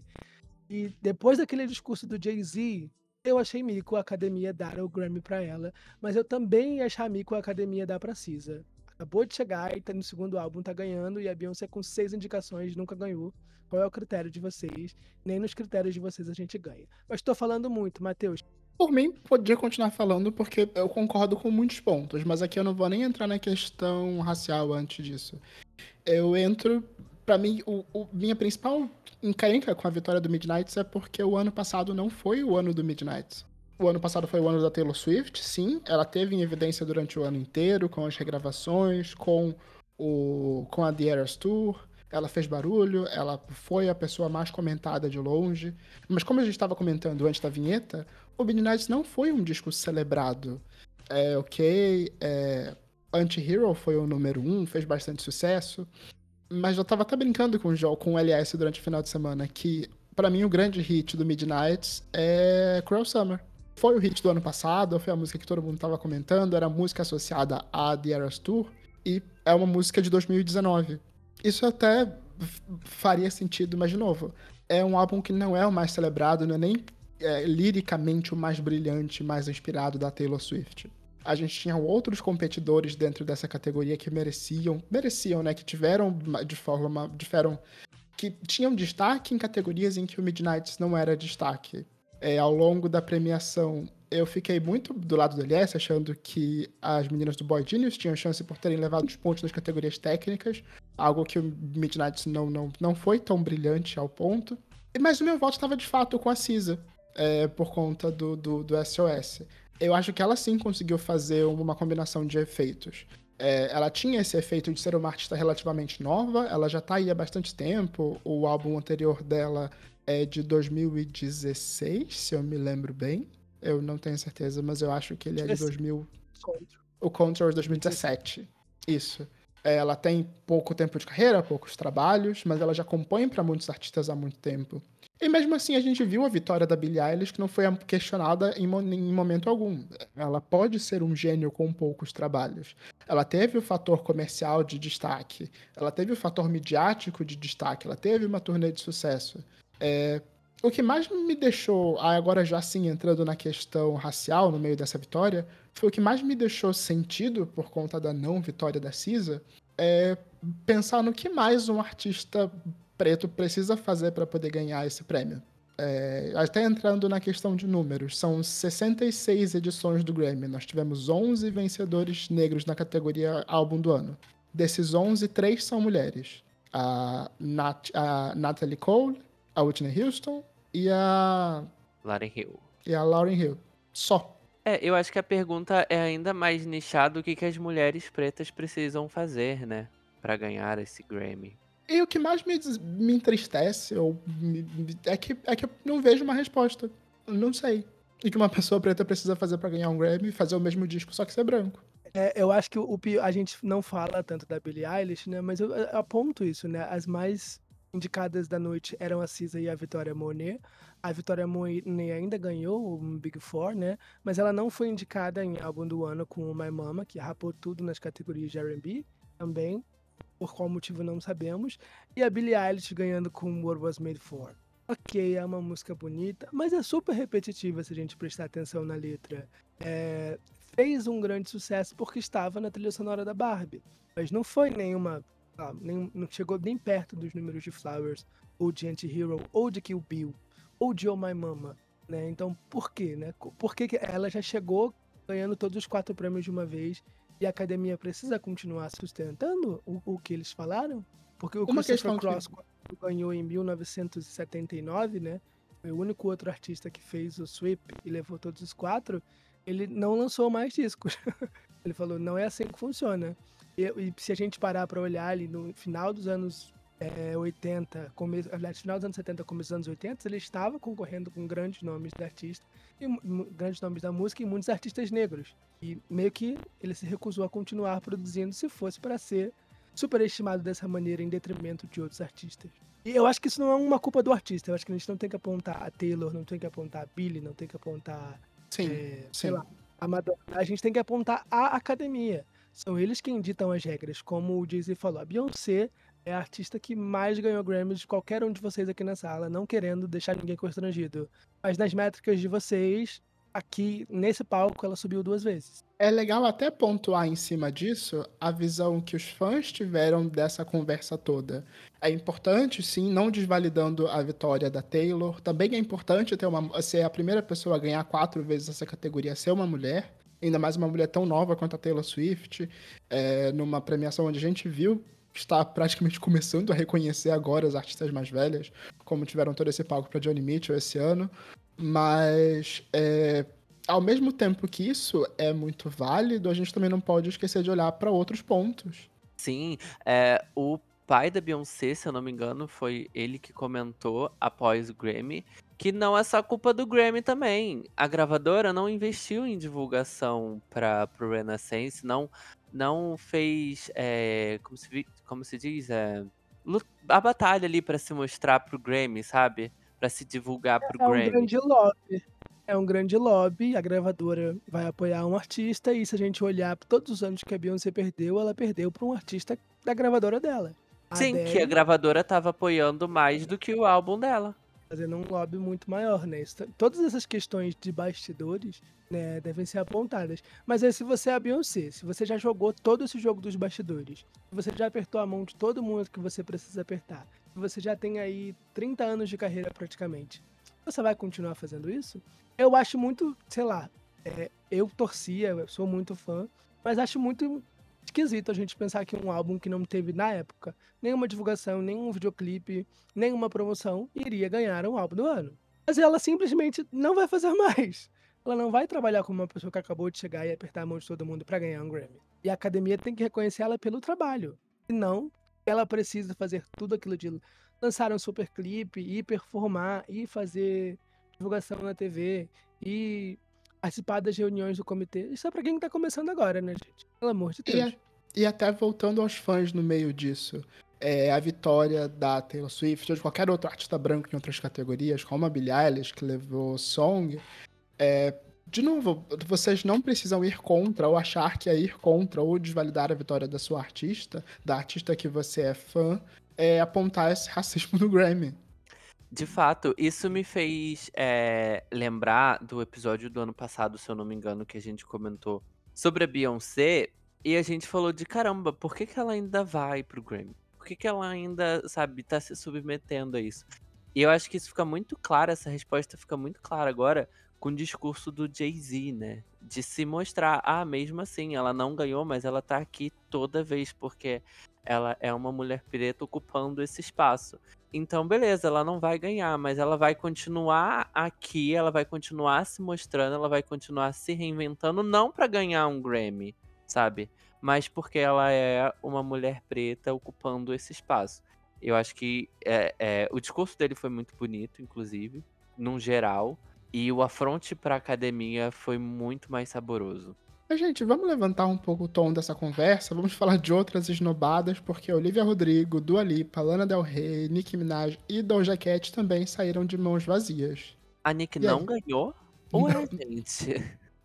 E depois daquele discurso do Jay-Z, eu achei mico a academia dar o Grammy pra ela. Mas eu também ia achar mico a academia dar pra Cisa. Acabou de chegar e tá no segundo álbum, tá ganhando. E a Beyoncé com seis indicações nunca ganhou. Qual é o critério de vocês? Nem nos critérios de vocês a gente ganha. Mas tô falando muito, Matheus. Por mim, podia continuar falando, porque eu concordo com muitos pontos, mas aqui eu não vou nem entrar na questão racial antes disso. Eu entro, pra mim, o, o- minha principal encrenca com a vitória do Midnight é porque o ano passado não foi o ano do Midnight. O ano passado foi o ano da Taylor Swift, sim, ela teve em evidência durante o ano inteiro, com as regravações, com, o, com a The Eras Tour. Ela fez barulho, ela foi a pessoa mais comentada de longe. Mas como a gente estava comentando antes da vinheta, o Midnight não foi um disco celebrado. É, ok, é, Anti-Hero foi o número um, fez bastante sucesso. Mas eu tava até brincando com o Joel, com o L S durante o final de semana, que pra mim o grande hit do Midnights é Cruel Summer. Foi o hit do ano passado, foi a música que todo mundo tava comentando, era a música associada a The Eras Tour, e é uma música de dois mil e dezenove. Isso até f- faria sentido, mas de novo, é um álbum que não é o mais celebrado, não é nem é, liricamente o mais brilhante, mais inspirado da Taylor Swift. A gente tinha outros competidores dentro dessa categoria que mereciam, mereciam, né, que tiveram ma- de forma, tiveram, que tinham destaque em categorias em que o Midnights não era destaque. É, ao longo da premiação, eu fiquei muito do lado do L S, achando que as meninas do Boy Genius tinham chance por terem levado os pontos nas categorias técnicas, algo que o Midnights não, não, não foi tão brilhante ao ponto. E- Mas o meu voto estava de fato com a Cisa, é, por conta do, do, do S O S. Eu acho que ela sim conseguiu fazer uma combinação de efeitos. É, ela tinha esse efeito de ser uma artista relativamente nova, ela já tá aí há bastante tempo, o álbum anterior dela é de dois mil e dezesseis, se eu me lembro bem. Eu não tenho certeza, mas eu acho que ele é de dois mil. O Contour de dois mil e dezessete. Isso. É, ela tem pouco tempo de carreira, poucos trabalhos, mas ela já compõe para muitos artistas há muito tempo. E mesmo assim a gente viu a vitória da Billie Eilish, que não foi questionada em, mo- em momento algum. Ela pode ser um gênio com poucos trabalhos. Ela teve o fator comercial de destaque, ela teve o fator midiático de destaque, ela teve uma turnê de sucesso. É, o que mais me deixou, ah, agora já sim entrando na questão racial no meio dessa vitória, foi o que mais me deixou sentido por conta da não vitória da Cisa, é pensar no que mais um artista preto precisa fazer para poder ganhar esse prêmio. É, até entrando na questão de números, são sessenta e seis edições do Grammy. Nós tivemos onze vencedores negros na categoria Álbum do Ano. Desses onze, três são mulheres. A, Nat, a Natalie Cole, a Whitney Houston e a, Lauryn Hill. e a Lauryn Hill. Só. É, eu acho que a pergunta é ainda mais nichada, o que, que as mulheres pretas precisam fazer, né? Pra ganhar esse Grammy. E o que mais me, des- me entristece ou me- me- é, que, é que eu não vejo uma resposta. Eu não sei. O que uma pessoa preta precisa fazer pra ganhar um Grammy e fazer o mesmo disco, só que ser branco. É, eu acho que o, o pi- a gente não fala tanto da Billie Eilish, né? Mas eu, eu aponto isso, né? As mais indicadas da noite eram a Cisa e a Victoria Monet. A Victoria Monet ainda ganhou o Big Four, né? Mas ela não foi indicada em álbum do ano com o My Mama, que rapou tudo nas categorias de R and B também. Por qual motivo não sabemos. E a Billie Eilish ganhando com What Was Made For. Ok, é uma música bonita, mas é super repetitiva se a gente prestar atenção na letra. É, fez um grande sucesso porque estava na trilha sonora da Barbie, mas não foi nenhuma, ah, nem- não chegou nem perto dos números de Flowers, ou de Anti-Hero, ou de Kill Bill, ou de Oh My Mama, né? Então, por quê, né? Co- Por que que ela já chegou ganhando todos os quatro prêmios de uma vez e a academia precisa continuar sustentando o, o que eles falaram? Porque o Uma Christopher questão que- Cross, quando ganhou em mil novecentos e setenta e nove, né? Foi o único outro artista que fez o sweep e levou todos os quatro. Ele não lançou mais discos. Ele falou, não é assim que funciona. E, e se a gente parar para olhar ali no final dos anos é, oitenta, começo, aliás, final dos anos setenta, começo dos anos oitenta, ele estava concorrendo com grandes nomes da artista, e, mu- mu- grandes nomes da música e muitos artistas negros. E meio que ele se recusou a continuar produzindo se fosse para ser superestimado dessa maneira em detrimento de outros artistas. E eu acho que isso não é uma culpa do artista. Eu acho que a gente não tem que apontar a Taylor, não tem que apontar a Billie, não tem que apontar Sim, é, sim. sei lá, a Madonna. A gente tem que apontar a academia. São eles quem ditam as regras. Como o Jay-Z falou, a Beyoncé é a artista que mais ganhou Grammy de qualquer um de vocês aqui na sala, não querendo deixar ninguém constrangido. Mas nas métricas de vocês, aqui nesse palco, ela subiu duas vezes. É legal até pontuar em cima disso a visão que os fãs tiveram dessa conversa toda. É importante, sim, não desvalidando a vitória da Taylor. Também é importante ter uma, ser a primeira pessoa a ganhar quatro vezes essa categoria, ser uma mulher. Ainda mais uma mulher tão nova quanto a Taylor Swift. É, numa premiação onde a gente viu está praticamente começando a reconhecer agora as artistas mais velhas, como tiveram todo esse palco para Joni Mitchell esse ano. Mas, é, ao mesmo tempo que isso é muito válido, a gente também não pode esquecer de olhar para outros pontos. Sim, é, o pai da Beyoncé, se eu não me engano, foi ele que comentou após o Grammy, que não é só culpa do Grammy também. A gravadora não investiu em divulgação para pro Renaissance, não não fez, é, como, se, vi- como se diz, é, lu- a batalha ali pra se mostrar pro Grammy, sabe? Pra se divulgar pro É um Grammy. grande lobby. É um grande lobby, a gravadora vai apoiar um artista, e se a gente olhar por todos os anos que a Beyoncé perdeu, ela perdeu pra um artista da gravadora dela. A Sim, que a Adele gravadora tava apoiando mais do que o álbum dela. fazendo um lobby muito maior, né? Isso- Todas essas questões de bastidores, né, devem ser apontadas. Mas aí, se você é a Beyoncé, se você já jogou todo esse jogo dos bastidores, se você já apertou a mão de todo mundo que você precisa apertar, se você já tem aí trinta anos de carreira praticamente, você vai continuar fazendo isso? Eu acho muito, sei lá, é, eu torcia, eu sou muito fã, mas acho muito esquisito a gente pensar que um álbum que não teve na época nenhuma divulgação, nenhum videoclipe, nenhuma promoção iria ganhar um álbum do ano. Mas ela simplesmente não vai fazer mais. Ela não vai trabalhar como uma pessoa que acabou de chegar e apertar a mão de todo mundo para ganhar um Grammy. E a academia tem que reconhecer ela pelo trabalho. Senão, ela precisa fazer tudo aquilo de lançar um super clipe e performar e fazer divulgação na T V e participar das reuniões do comitê. Isso é pra quem tá começando agora, né, gente? Pelo amor de E, Deus. a- e até voltando aos fãs no meio disso, é, a vitória da Taylor Swift ou de qualquer outro artista branco em outras categorias, como a Billie Eilish, que levou Song, é, de novo, vocês não precisam ir contra ou achar que é ir contra ou desvalidar a vitória da sua artista, da artista que você é fã, é apontar esse racismo no Grammy. De fato, isso me fez é, lembrar do episódio do ano passado, se eu não me engano, que a gente comentou sobre a Beyoncé. E a gente falou de caramba, por que, que ela ainda vai pro Grammy? Por que, que ela ainda, sabe, tá se submetendo a isso? E eu acho que isso fica muito claro, essa resposta fica muito clara agora com o discurso do Jay-Z, né? De se mostrar, ah, mesmo assim, ela não ganhou, mas ela tá aqui toda vez, porque ela é uma mulher preta ocupando esse espaço. Então, beleza, ela não vai ganhar, mas ela vai continuar aqui, ela vai continuar se mostrando, ela vai continuar se reinventando, não pra ganhar um Grammy, sabe? Mas porque ela é uma mulher preta ocupando esse espaço. Eu acho que é, é, o discurso dele foi muito bonito, inclusive, num geral, e o afronte pra academia foi muito mais saboroso. Mas, gente, vamos levantar um pouco o tom dessa conversa, vamos falar de outras esnobadas, porque Olivia Rodrigo, Dua Lipa, Lana Del Rey, Nicki Minaj e Doja Cat também saíram de mãos vazias. A Nick E não aí? ganhou? Ou é, gente?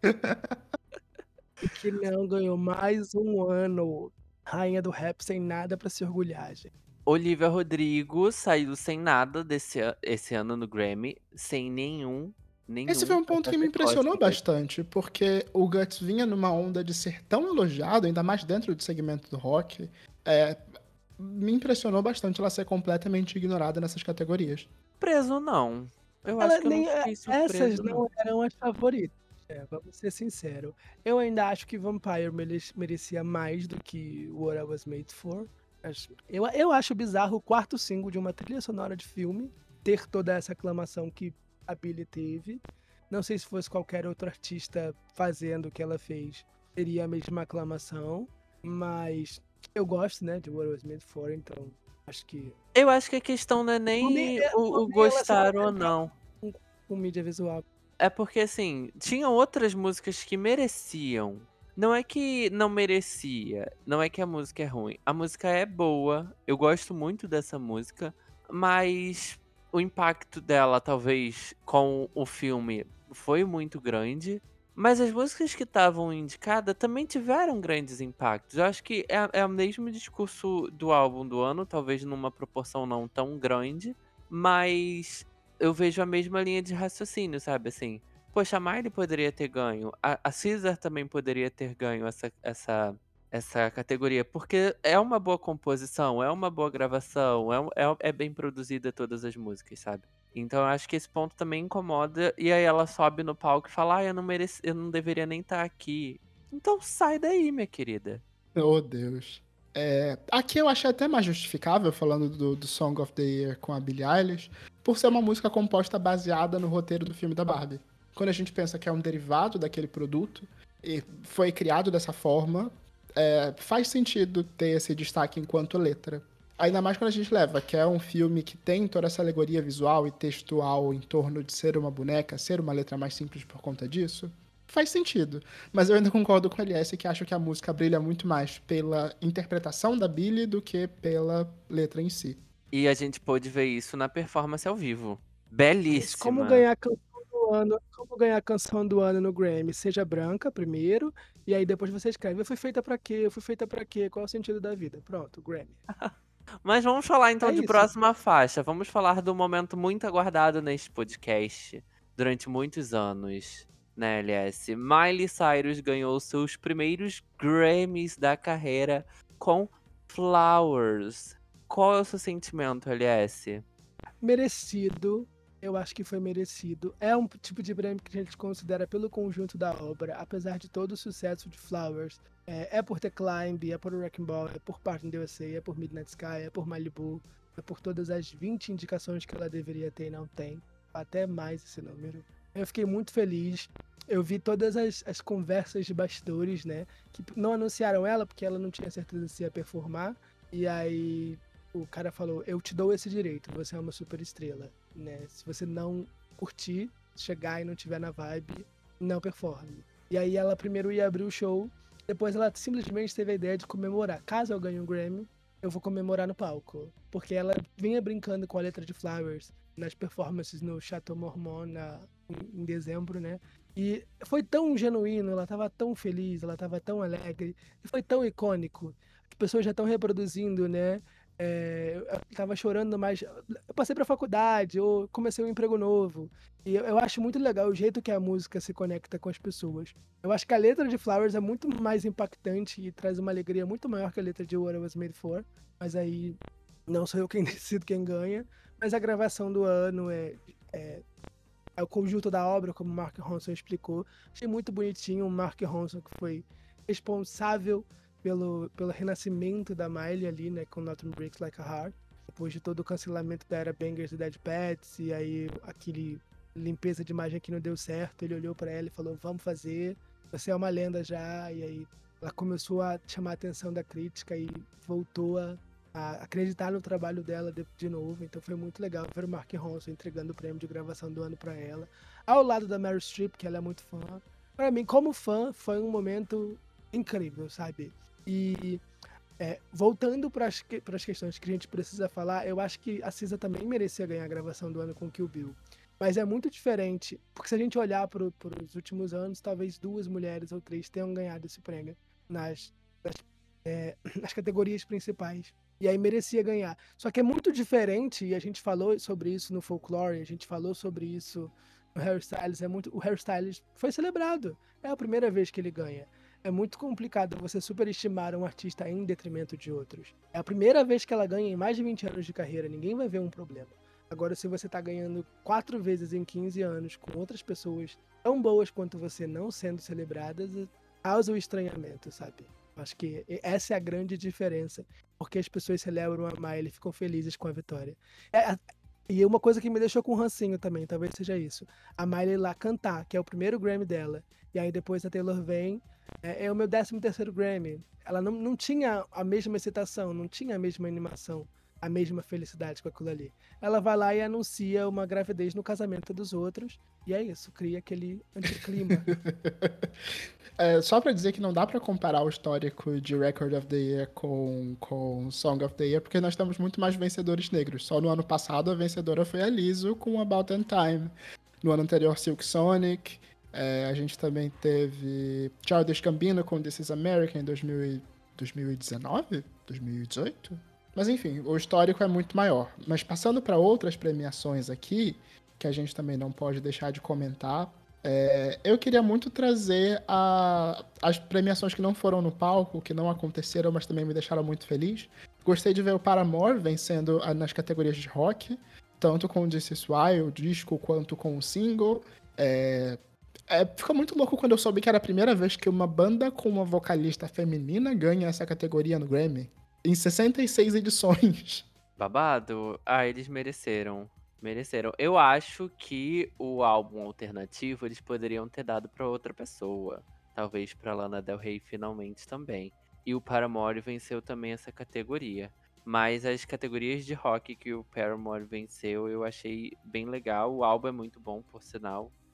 E que não ganhou mais um ano. Rainha do rap sem nada pra se orgulhar, gente. Olivia Rodrigo saiu sem nada desse a- esse ano no Grammy, sem nenhum, nenhum. Esse foi um ponto que me impressionou recorde. bastante, porque o Guts vinha numa onda de ser tão elogiado, ainda mais dentro do segmento do rock. É, me impressionou bastante ela ser completamente ignorada nessas categorias. Surpreso não. Eu Ela acho que eu nem- não fiquei Essas surpreso não não. eram as favoritas. É, vamos ser sinceros. Eu ainda acho que Vampire mere- merecia mais do que What I Was Made For. Mas Eu, eu acho bizarro o quarto single de uma trilha sonora de filme ter toda essa aclamação que a Billie teve. Não sei se fosse qualquer outro artista fazendo o que ela fez, teria a mesma aclamação. Mas eu gosto, né, de What I Was Made For, então acho que Eu acho que a questão não é Por nem mim, é- o, por o mim, ela se gostar ou contentava. não. com mídia visual. É porque, assim, tinham outras músicas que mereciam. Não é que não merecia, não é que a música é ruim. A música é boa, eu gosto muito dessa música, mas o impacto dela, talvez, com o filme foi muito grande. Mas as músicas que estavam indicadas também tiveram grandes impactos. Eu acho que é, é o mesmo discurso do álbum do ano, talvez numa proporção não tão grande, mas eu vejo a mesma linha de raciocínio, sabe? Assim, poxa, a Miley poderia ter ganho, a, a Caesar também poderia ter ganho essa, essa, essa categoria, porque é uma boa composição, é uma boa gravação, é, um- é, é bem produzida todas as músicas, sabe? Então eu acho que esse ponto também incomoda, e aí ela sobe no palco e fala, ah, eu não mereci, eu não deveria nem estar aqui. Então sai daí, minha querida. Oh, Deus. É, aqui eu achei até mais justificável, falando do, do Song of the Year com a Billie Eilish, por ser uma música composta baseada no roteiro do filme da Barbie. Quando a gente pensa que é um derivado daquele produto, e foi criado dessa forma, é, faz sentido ter esse destaque enquanto letra. Ainda mais quando a gente leva que é um filme que tem toda essa alegoria visual e textual em torno de ser uma boneca, ser uma letra mais simples por conta disso. faz sentido. Mas eu ainda concordo com a L S que acho que a música brilha muito mais pela interpretação da Billie do que pela letra em si. E a gente pôde ver isso na performance ao vivo. Como Belíssima. ganhar a canção do ano, como ganhar a canção do ano no Grammy? Seja branca primeiro, e aí depois você escreve, eu fui feita pra quê? Eu fui feita pra quê? Qual é o sentido da vida? Pronto, Grammy. Mas vamos falar então É de isso. próxima faixa. Vamos falar do momento muito aguardado neste podcast durante muitos anos, né, L S? Miley Cyrus ganhou seus primeiros Grammys da carreira com Flowers. Qual é o seu sentimento, L S? Merecido, eu acho que foi merecido. É um tipo de prêmio que a gente considera pelo conjunto da obra, apesar de todo o sucesso de Flowers. É, é por The Climb, é por Wrecking Ball, é por Part in the U S A, é por Midnight Sky, é por Malibu, é por todas as vinte indicações que ela deveria ter e não tem. Até mais esse número. Eu fiquei muito feliz. Eu vi todas as, as conversas de bastidores, né? Que não anunciaram ela porque ela não tinha certeza se ia performar. E aí o cara falou, eu te dou esse direito, você é uma super estrela, né? Se você não curtir, chegar e não tiver na vibe, não performe. E aí ela primeiro ia abrir o show, depois ela simplesmente teve a ideia de comemorar. Caso eu ganhe um Grammy, eu vou comemorar no palco. Porque ela vinha brincando com a letra de Flowers nas performances no Chateau Mormon na, em, em dezembro, né? E foi tão genuíno, ela tava tão feliz, ela tava tão alegre, e foi tão icônico, que pessoas já estão reproduzindo, né? É, eu tava chorando, mas eu passei pra faculdade, eu comecei um emprego novo. E eu, eu acho muito legal o jeito que a música se conecta com as pessoas. Eu acho que a letra de Flowers é muito mais impactante e traz uma alegria muito maior que a letra de What I Was Made For. Mas aí não sou eu quem decido quem ganha. Mas a gravação do ano é, é, é o conjunto da obra, como o Mark Ronson explicou. Achei muito bonitinho o Mark Ronson, que foi responsável pelo, pelo renascimento da Miley ali, né, com Nothing Breaks Like a Heart, depois de todo o cancelamento da era Bangers e Dead Pets, e aí aquele limpeza de imagem que não deu certo, ele olhou pra ela e falou, vamos fazer, você é uma lenda já, e aí ela começou a chamar a atenção da crítica e voltou a, a acreditar no trabalho dela de, de novo, então foi muito legal ver o Mark Ronson entregando o prêmio de gravação do ano pra ela, ao lado da Meryl Streep, que ela é muito fã. Pra mim, como fã, foi um momento incrível, sabe? E é, voltando para as que, questões que a gente precisa falar, eu acho que a S Z A também merecia ganhar a gravação do ano com Kill Bill. Mas é muito diferente, porque se a gente olhar para os últimos anos, talvez duas mulheres ou três tenham ganhado esse prêmio nas, nas, é, nas categorias principais. E aí merecia ganhar. Só que é muito diferente, e a gente falou sobre isso no Folklore, a gente falou sobre isso no Hairstyles, é muito, o Hairstyles foi celebrado. É a primeira vez que ele ganha. É muito complicado você superestimar um artista em detrimento de outros. É a primeira vez que ela ganha em mais de vinte anos de carreira, ninguém vai ver um problema. Agora, se você tá ganhando quatro vezes em quinze anos com outras pessoas tão boas quanto você não sendo celebradas, causa o estranhamento, sabe? Acho que essa é a grande diferença, porque as pessoas celebram a Miley e ficam felizes com a vitória. É, e uma coisa que me deixou com rancinho também, talvez seja isso. A Miley lá cantar, que é o primeiro Grammy dela, e aí depois a Taylor vem, é, é o meu décimo terceiro Grammy. Ela não, não tinha a mesma excitação, não tinha a mesma animação, a mesma felicidade com aquilo ali. Ela vai lá e anuncia uma gravidez no casamento dos outros, e é isso, cria aquele anticlima. É, só pra dizer que não dá pra comparar o histórico de Record of the Year com, com Song of the Year, porque nós temos muito mais vencedores negros. Só no ano passado a vencedora foi a Lizzo com About That Time. No ano anterior, Silk Sonic. É, a gente também teve Childish Gambino com This Is America em dois mil e dezenove? dois mil e dezoito? Mas enfim, o histórico é muito maior. Mas passando para outras premiações aqui, que a gente também não pode deixar de comentar, é, eu queria muito trazer a, as premiações que não foram no palco, que não aconteceram, mas também me deixaram muito feliz. Gostei de ver o Paramore vencendo nas categorias de rock, tanto com o This Is Why, o disco, quanto com o single. É, é, ficou muito louco quando eu soube que era a primeira vez que uma banda com uma vocalista feminina ganha essa categoria no Grammy. Em sessenta e seis edições. Babado? Ah, eles mereceram. Mereceram. Eu acho que o álbum alternativo eles poderiam ter dado pra outra pessoa. Talvez pra Lana Del Rey finalmente também. E o Paramore venceu também essa categoria. Mas as categorias de rock que o Paramore venceu eu achei bem legal. O álbum é muito bom, por sinal.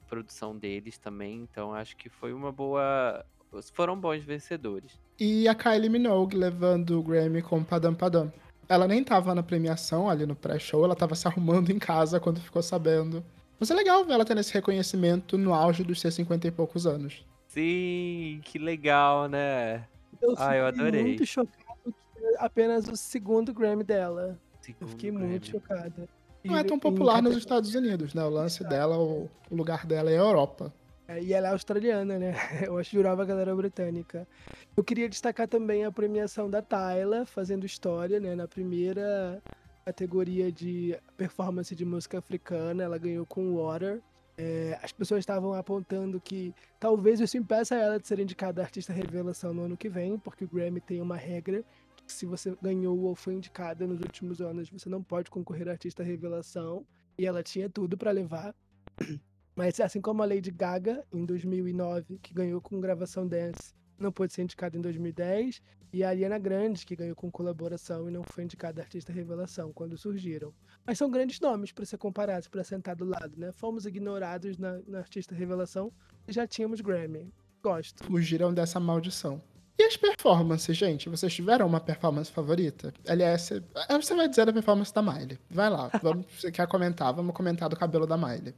produção deles também, então acho que foi uma boa... Foram bons vencedores. E a Kylie Minogue levando o Grammy com Padam Padam. Ela nem tava na premiação ali no pré-show, ela tava se arrumando em casa quando ficou sabendo. Mas é legal ver ela tendo esse reconhecimento no auge dos seus cinquenta e poucos anos. Sim, que legal, né? Eu Ah, eu fiquei adorei. muito chocado que é apenas o segundo Grammy dela. Eu Segundo fiquei muito Grammy. chocada. Não é E- tão em popular nos categoria- Estados Unidos, né? O lance dela, o o lugar dela é a Europa. É, E ela é australiana, né? Eu acho que jurava que ela era britânica. Eu queria destacar também a premiação da Tyla, fazendo história, né? Na primeira categoria de performance de música africana, ela ganhou com Water. É, as pessoas estavam apontando que talvez isso impeça ela de ser indicada artista revelação no ano que vem, porque o Grammy tem uma regra que se você ganhou ou foi indicada nos últimos anos, você não pode concorrer a artista revelação. E ela tinha tudo para levar. Mas assim como a Lady Gaga, em dois mil e nove, que ganhou com gravação dance, não pôde ser indicada em dois mil e dez, e a Ariana Grande, que ganhou com colaboração e não foi indicada artista revelação quando surgiram. Mas são grandes nomes para ser comparados, para sentar do lado, né? Fomos ignorados na, na artista revelação e já tínhamos Grammy. Gosto. Fugiram dessa maldição. E as performances, gente? Vocês tiveram uma performance favorita? Aliás, você aí você vai dizer da performance da Miley. Vai lá, vamos, você quer comentar? Vamos comentar do cabelo da Miley.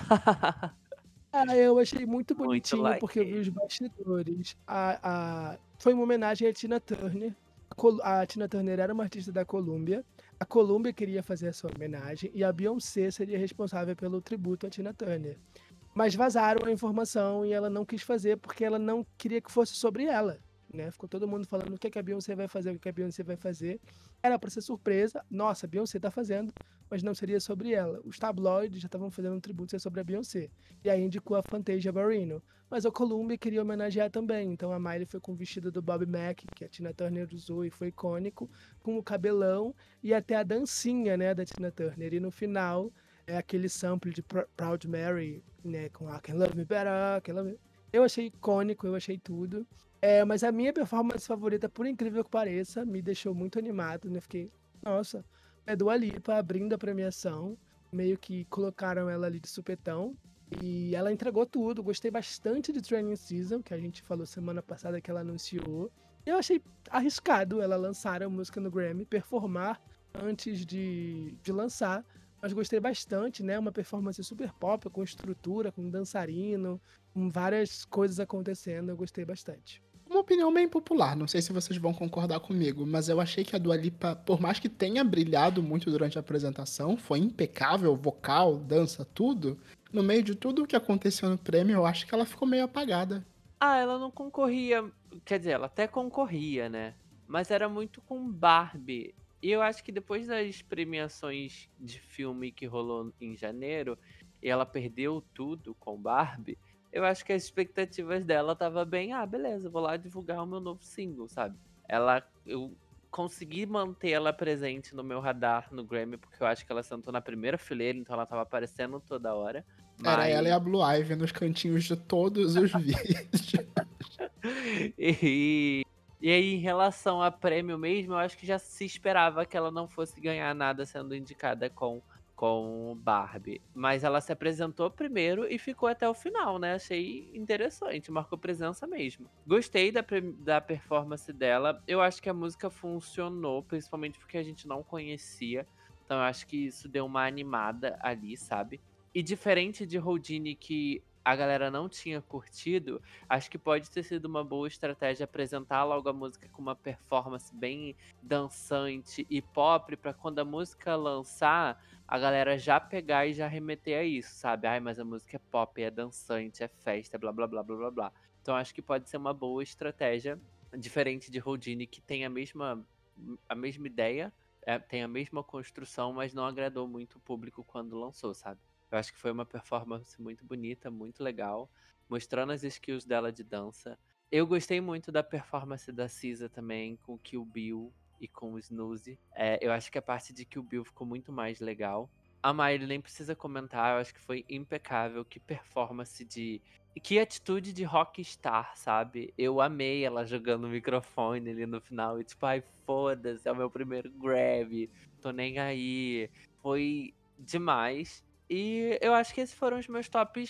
Ah, eu achei muito Muito bonitinho, like porque eu vi os bastidores. A, a... Foi uma homenagem à Tina Turner. A, Col- a Tina Turner era uma artista da Columbia. A Columbia queria fazer essa homenagem e a Beyoncé seria responsável pelo tributo à Tina Turner. Mas vazaram a informação e ela não quis fazer porque ela não queria que fosse sobre ela. Né? Ficou todo mundo falando o que, que a Beyoncé vai fazer, o que a Beyoncé vai fazer. Era pra ser surpresa. Nossa, a Beyoncé tá fazendo, mas não seria sobre ela. Os tabloides já estavam fazendo um tributo ser sobre a Beyoncé. E aí indicou a Fantasia Barrino. Mas a Columbia queria homenagear também. Então a Miley foi com o vestido do Bob Mac, que a Tina Turner usou e foi icônico, com o cabelão e até a dancinha, né, da Tina Turner. E no final é aquele sample de Pr- Proud Mary, né, com a Can Love Me Better, Can Love Me... Eu achei icônico, eu achei tudo. É, mas a minha performance favorita, por incrível que pareça, me deixou muito animado, né? Fiquei, nossa, é Dua Lipa abrindo a premiação, meio que colocaram ela ali de supetão, e ela entregou tudo. Gostei bastante de Training Season, que a gente falou semana passada que ela anunciou. Eu achei arriscado ela lançar a música no Grammy, performar antes de, de lançar, mas gostei bastante, né? Uma performance super pop, com estrutura, com dançarino, com várias coisas acontecendo, eu gostei bastante. Uma opinião bem popular, não sei se vocês vão concordar comigo, mas eu achei que a Dua Lipa, por mais que tenha brilhado muito durante a apresentação, foi impecável, vocal, dança, tudo. No meio de tudo o que aconteceu no prêmio, eu acho que ela ficou meio apagada. Ah, ela não concorria. Quer dizer, ela até concorria, né? Mas era muito com Barbie. E eu acho que depois das premiações de filme que rolou em janeiro, e ela perdeu tudo com Barbie, eu acho que as expectativas dela tava bem, ah, beleza, vou lá divulgar o meu novo single, sabe? Ela, eu consegui manter ela presente no meu radar no Grammy, porque eu acho que ela sentou na primeira fileira, então ela tava aparecendo toda hora. Era Mas... ela e a Blue Ivy nos cantinhos de todos os vídeos. e, e aí, em relação a prêmio mesmo, eu acho que já se esperava que ela não fosse ganhar nada sendo indicada com, com Barbie. Mas ela se apresentou primeiro e ficou até o final, né? Achei interessante, marcou presença mesmo. Gostei da, pre- da performance dela. Eu acho que a música funcionou, principalmente porque a gente não conhecia. Então eu acho que isso deu uma animada ali, sabe? E diferente de Houdini, que a galera não tinha curtido, acho que pode ter sido uma boa estratégia apresentar logo a música com uma performance bem dançante e pop, pra quando a música lançar, a galera já pegar e já remeter a isso, sabe? Ai, mas a música é pop, é dançante, é festa, blá blá blá blá blá blá. Então acho que pode ser uma boa estratégia, diferente de Houdini, que tem a mesma, a mesma ideia, é, tem a mesma construção, mas não agradou muito o público quando lançou, sabe? Eu acho que foi uma performance muito bonita, muito legal, mostrando as skills dela de dança. Eu gostei muito da performance da S Z A também, com o Kill Bill e com o Snooze. É, eu acho que a parte de Kill Bill ficou muito mais legal. A Miley nem precisa comentar, eu acho que foi impecável. Que performance de... Que atitude de rockstar, sabe? Eu amei ela jogando o microfone ali no final. E tipo, ai, foda-se, é o meu primeiro Grammy. Tô nem aí. Foi demais. E eu acho que esses foram os meus tops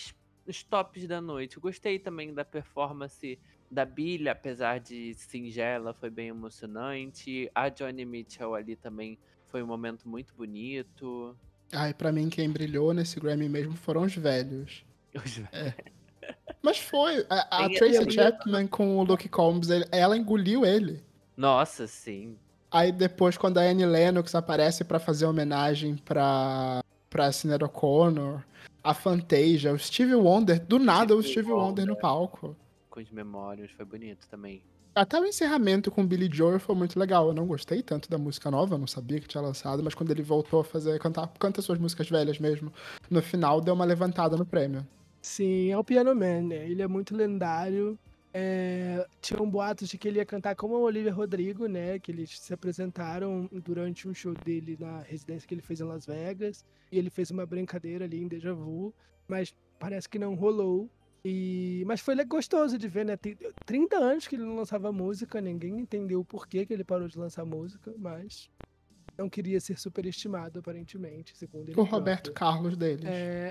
os tops da noite. Eu gostei também da performance da Billie, apesar de singela, foi bem emocionante. A Johnny Mitchell ali também foi um momento muito bonito. Ai, pra mim, quem brilhou nesse Grammy mesmo foram os velhos. Os- Mas foi. A, a Tem- Tracy tem- Chapman com o Luke Combs, ele- ela engoliu ele. Nossa, sim. Aí depois, quando a Annie Lennox aparece pra fazer homenagem pra, pra Sinéad O'Connor, a Fantasia, o Stevie Wonder, do nada o Stevie Stevie Wonder no palco. Com os memórios, foi bonito também. Até o encerramento com o Billy Joel foi muito legal. Eu não gostei tanto da música nova, eu não sabia que tinha lançado, mas quando ele voltou a fazer, cantar, canta suas músicas velhas mesmo, no final deu uma levantada no prêmio. Sim, é o Piano Man, né? Ele é muito lendário. É, tinham boatos de que ele ia cantar como a Olivia Rodrigo, né? Que eles se apresentaram durante um show dele na residência que ele fez em Las Vegas. E ele fez uma brincadeira ali em Deja Vu, mas parece que não rolou. E... Mas foi le- gostoso de ver, né? Tem trinta anos que ele não lançava música, ninguém entendeu o porquê que ele parou de lançar música, mas não queria ser superestimado, aparentemente, segundo ele O Roberto próprio. Carlos deles. É,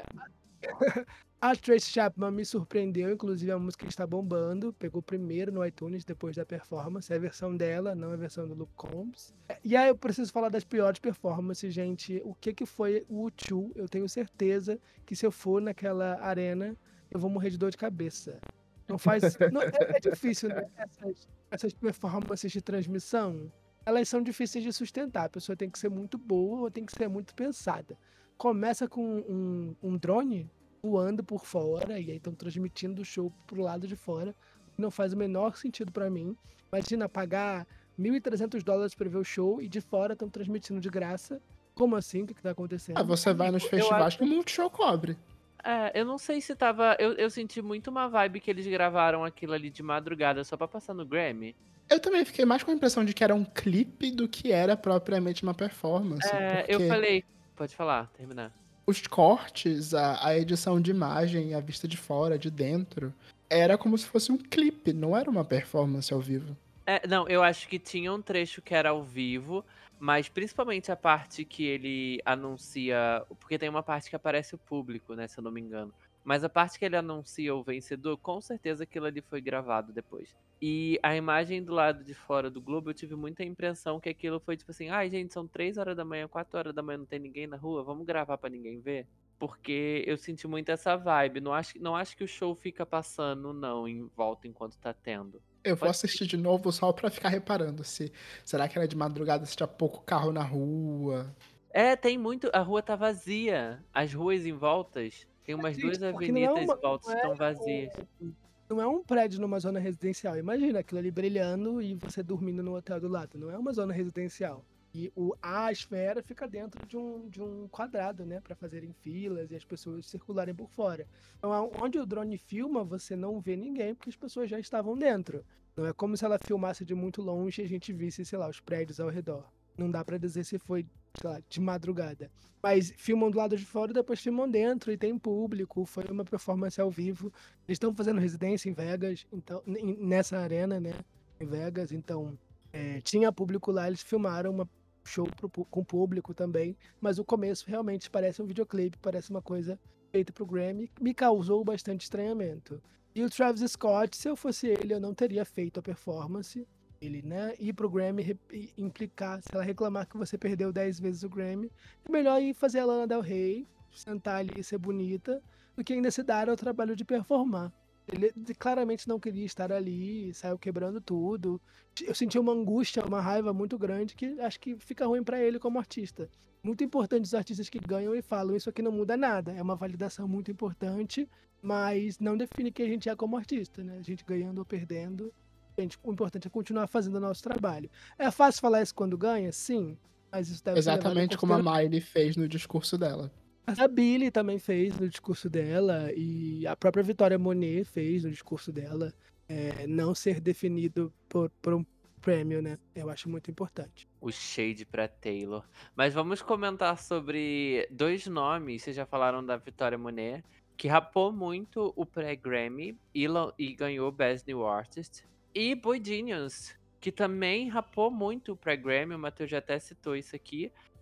A Tracy Chapman me surpreendeu, inclusive a música está bombando. Pegou primeiro no iTunes depois da performance. É a versão dela, não a versão do Luke Combs. E aí eu preciso falar das piores performances, gente. O que que foi o U dois? Eu tenho certeza que se eu for naquela arena, eu vou morrer de dor de cabeça. Não faz. não- é, é difícil, né? Essas, essas performances de transmissão, elas são difíceis de sustentar. A pessoa tem que ser muito boa ou tem que ser muito pensada. Começa com um, um drone voando por fora e aí estão transmitindo o show pro lado de fora. Não faz o menor sentido pra mim. Imagina pagar mil e trezentos dólares pra ver o show e de fora estão transmitindo de graça. Como assim? O que, que tá acontecendo? Ah, você vai nos eu festivais acho- que o Multishow cobre. É, eu não sei se tava. Eu, eu senti muito uma vibe que eles gravaram aquilo ali de madrugada só pra passar no Grammy. Eu também fiquei mais com a impressão de que era um clipe do que era propriamente uma performance. É, porque eu falei. Pode falar, terminar. os cortes, a, a edição de imagem, a vista de fora, de dentro, era como se fosse um clipe, não era uma performance ao vivo. É, não, eu acho que tinha um trecho que era ao vivo, mas principalmente a parte que ele anuncia. Porque tem uma parte que aparece o público, né? Se eu não me engano. Mas a parte que ele anuncia o vencedor, com certeza aquilo ali foi gravado depois. E a imagem do lado de fora do Globo, eu tive muita impressão que aquilo foi tipo assim: ai, gente, são três horas da manhã, quatro horas da manhã, não tem ninguém na rua, vamos gravar pra ninguém ver? Porque eu senti muito essa vibe. Não acho, não acho que o show fica passando, não, em volta enquanto tá tendo. Eu vou Pode assistir de novo só pra ficar reparando se será que era de madrugada, se tinha pouco carro na rua. É, tem muito. A rua tá vazia. As ruas em voltas. Tem umas Gente, duas porque não é avenidas uma- em volta não é estão vazias. Não é um prédio numa zona residencial. Imagina aquilo ali brilhando e você dormindo no hotel do lado. Não é uma zona residencial. E o, a esfera fica dentro de um, de um quadrado, né? Para fazerem filas e as pessoas circularem por fora. Então, a- onde o drone filma, você não vê ninguém, porque as pessoas já estavam dentro. Não é como se ela filmasse de muito longe e a gente visse, sei lá, os prédios ao redor. Não dá pra dizer se foi, sei lá, de madrugada. Mas filmam do lado de fora e depois filmam dentro e tem público. Foi uma performance ao vivo. Eles estão fazendo residência em Vegas, então n- nessa arena, né? Em Vegas, então é, tinha público lá, eles filmaram uma show pro pu- com público também. Mas o começo realmente parece um videoclipe, parece uma coisa feita pro Grammy. Me causou bastante estranhamento. E o Travis Scott, se eu fosse ele, eu não teria feito a performance. Ele, né, ir pro Grammy re- e implicar, se ela reclamar que você perdeu dez vezes o Grammy, é melhor ir fazer a Lana Del Rey, sentar ali e ser bonita, do que ainda se dar ao trabalho de performar. Ele de- claramente não queria estar ali, saiu quebrando tudo. Eu senti uma angústia, uma raiva muito grande que acho que fica ruim pra ele como artista. Muito importante os artistas que ganham e falam, isso aqui não muda nada, é uma validação muito importante, mas não define quem a gente é como artista, né? A gente ganhando ou perdendo. Gente, o importante é continuar fazendo o nosso trabalho. É fácil falar isso quando ganha? Sim. Mas isso deve ser levado em Exatamente como a consideração. Miley fez no discurso dela. A Billie também fez no discurso dela, e a própria Victoria Monet fez no discurso dela. É, não ser definido por, por um prêmio, né? Eu acho muito importante. O shade pra Taylor. Mas vamos comentar sobre dois nomes. Vocês já falaram da Victoria Monet, que rapou muito o pré-Grammy e, lan- e ganhou Best New Artist. E Boy Genius, que também rapou muito o pré-Grammy. O Matheus já até citou isso aqui.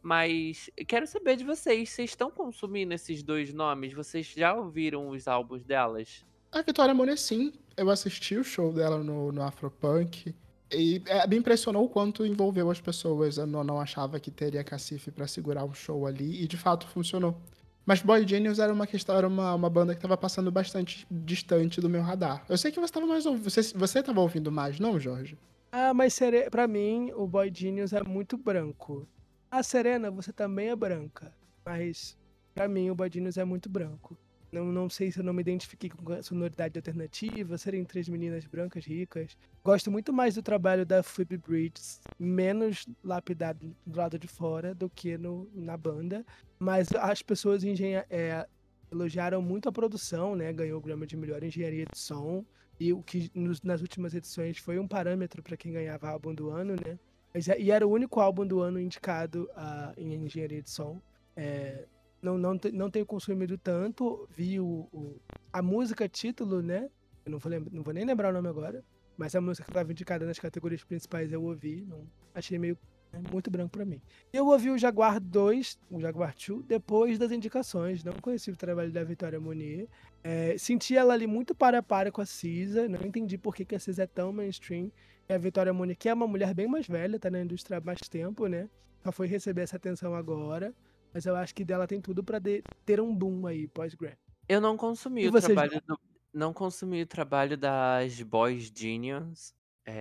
Mas quero saber de vocês, vocês estão consumindo esses dois nomes? Vocês já ouviram os álbuns delas? A Vitória Monet, sim. Eu assisti o show dela no, no Afropunk. E é, me impressionou o quanto envolveu as pessoas. Eu não, não achava que teria cacife pra segurar o show ali. E de fato funcionou. Mas Boy Genius era uma questão, era uma, uma banda que tava passando bastante distante do meu radar. Eu sei que você tava mais ouvindo. Você, você tava ouvindo mais, não, Jorge? Ah, mas Sere... pra mim, o Boy Genius é muito branco. A Serena, você também é branca. Mas, pra mim, o Boy Genius é muito branco. Não, não sei se eu não me identifiquei com a sonoridade alternativa, serem três meninas brancas, ricas. Gosto muito mais do trabalho da Phoebe Bridgers, menos lapidado do lado de fora do que no, na banda. Mas as pessoas engenha... é, elogiaram muito a produção, né? Ganhou o Grammy de melhor engenharia de som. E o que nos, nas últimas edições foi um parâmetro para quem ganhava álbum do ano, né? E era o único álbum do ano indicado uh, em engenharia de som. É, não, não, não tenho consumido tanto. Vi o, o, a música título, né? Eu não vou, lembra, não vou nem lembrar o nome agora. Mas a música que estava indicada nas categorias principais eu ouvi. Não, achei meio é, muito branco pra mim. Eu ouvi o Jaguar dois, o Jaguar dois, depois das indicações. Não conheci o trabalho da Vitória Monet. É, senti ela ali muito para a para com a Cisa. Não entendi por que, que a Cisa é tão mainstream. E a Vitória Monet, que é uma mulher bem mais velha, tá na indústria há mais tempo, né? Só foi receber essa atenção agora. Mas eu acho que dela tem tudo pra de, ter um boom aí, pós-Grammy. Eu não consumi E o vocês, trabalho do, não consumi o trabalho das Boys Genius.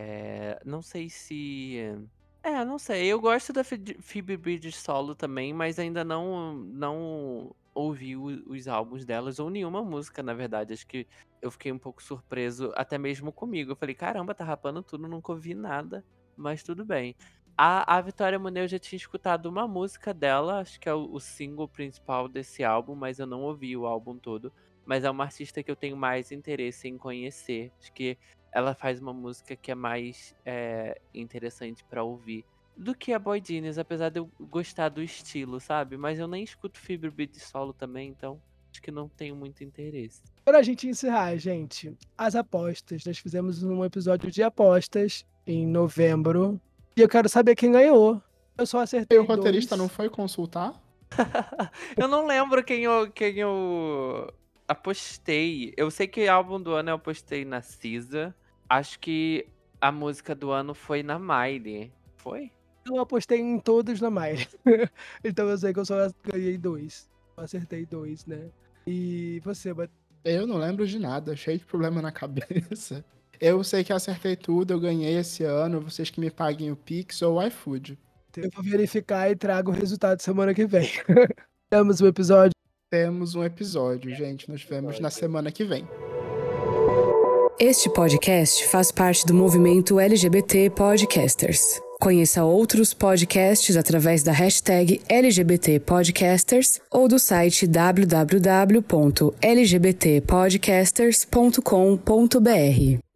É, não sei se... É, não sei. Eu gosto da Phe- Phoebe Bridgers solo também, mas ainda não, não ouvi o- os álbuns delas, ou nenhuma música, na verdade. Acho que eu fiquei um pouco surpreso, até mesmo comigo. Eu falei, caramba, tá rapando tudo, nunca ouvi nada, mas tudo bem. A, a Vitória Monet eu já tinha escutado uma música dela, acho que é o, o single principal desse álbum, mas eu não ouvi o álbum todo. Mas é uma artista que eu tenho mais interesse em conhecer. Acho que ela faz uma música que é mais é, interessante pra ouvir do que a Boy Genius, apesar de eu gostar do estilo, sabe? Mas eu nem escuto Phoebe Bridgers solo também, então acho que não tenho muito interesse. Pra gente encerrar, gente, as apostas. Nós fizemos um episódio de apostas em novembro. E eu quero saber quem ganhou. Eu só acertei E o roteirista dois. não foi consultar? Eu não lembro quem eu, quem eu apostei. Eu sei que álbum do ano eu apostei na Cisa. Acho que a música do ano foi na Miley. Foi? Eu apostei em todos na Miley. Então eu sei que eu só ganhei dois. Eu acertei dois, né? E você, Bat- Eu não lembro de nada, cheio de problema na cabeça. Eu sei que acertei tudo, eu ganhei esse ano, vocês que me paguem o Pix ou o iFood. eu vou verificar e trago o resultado semana que vem. Temos o episódio. Temos um episódio, gente, nos vemos na semana que vem. Este podcast faz parte do movimento L G B T Podcasters. Conheça outros podcasts através da hashtag L G B T Podcasters ou do site w w w ponto l g b t podcasters ponto com ponto b r.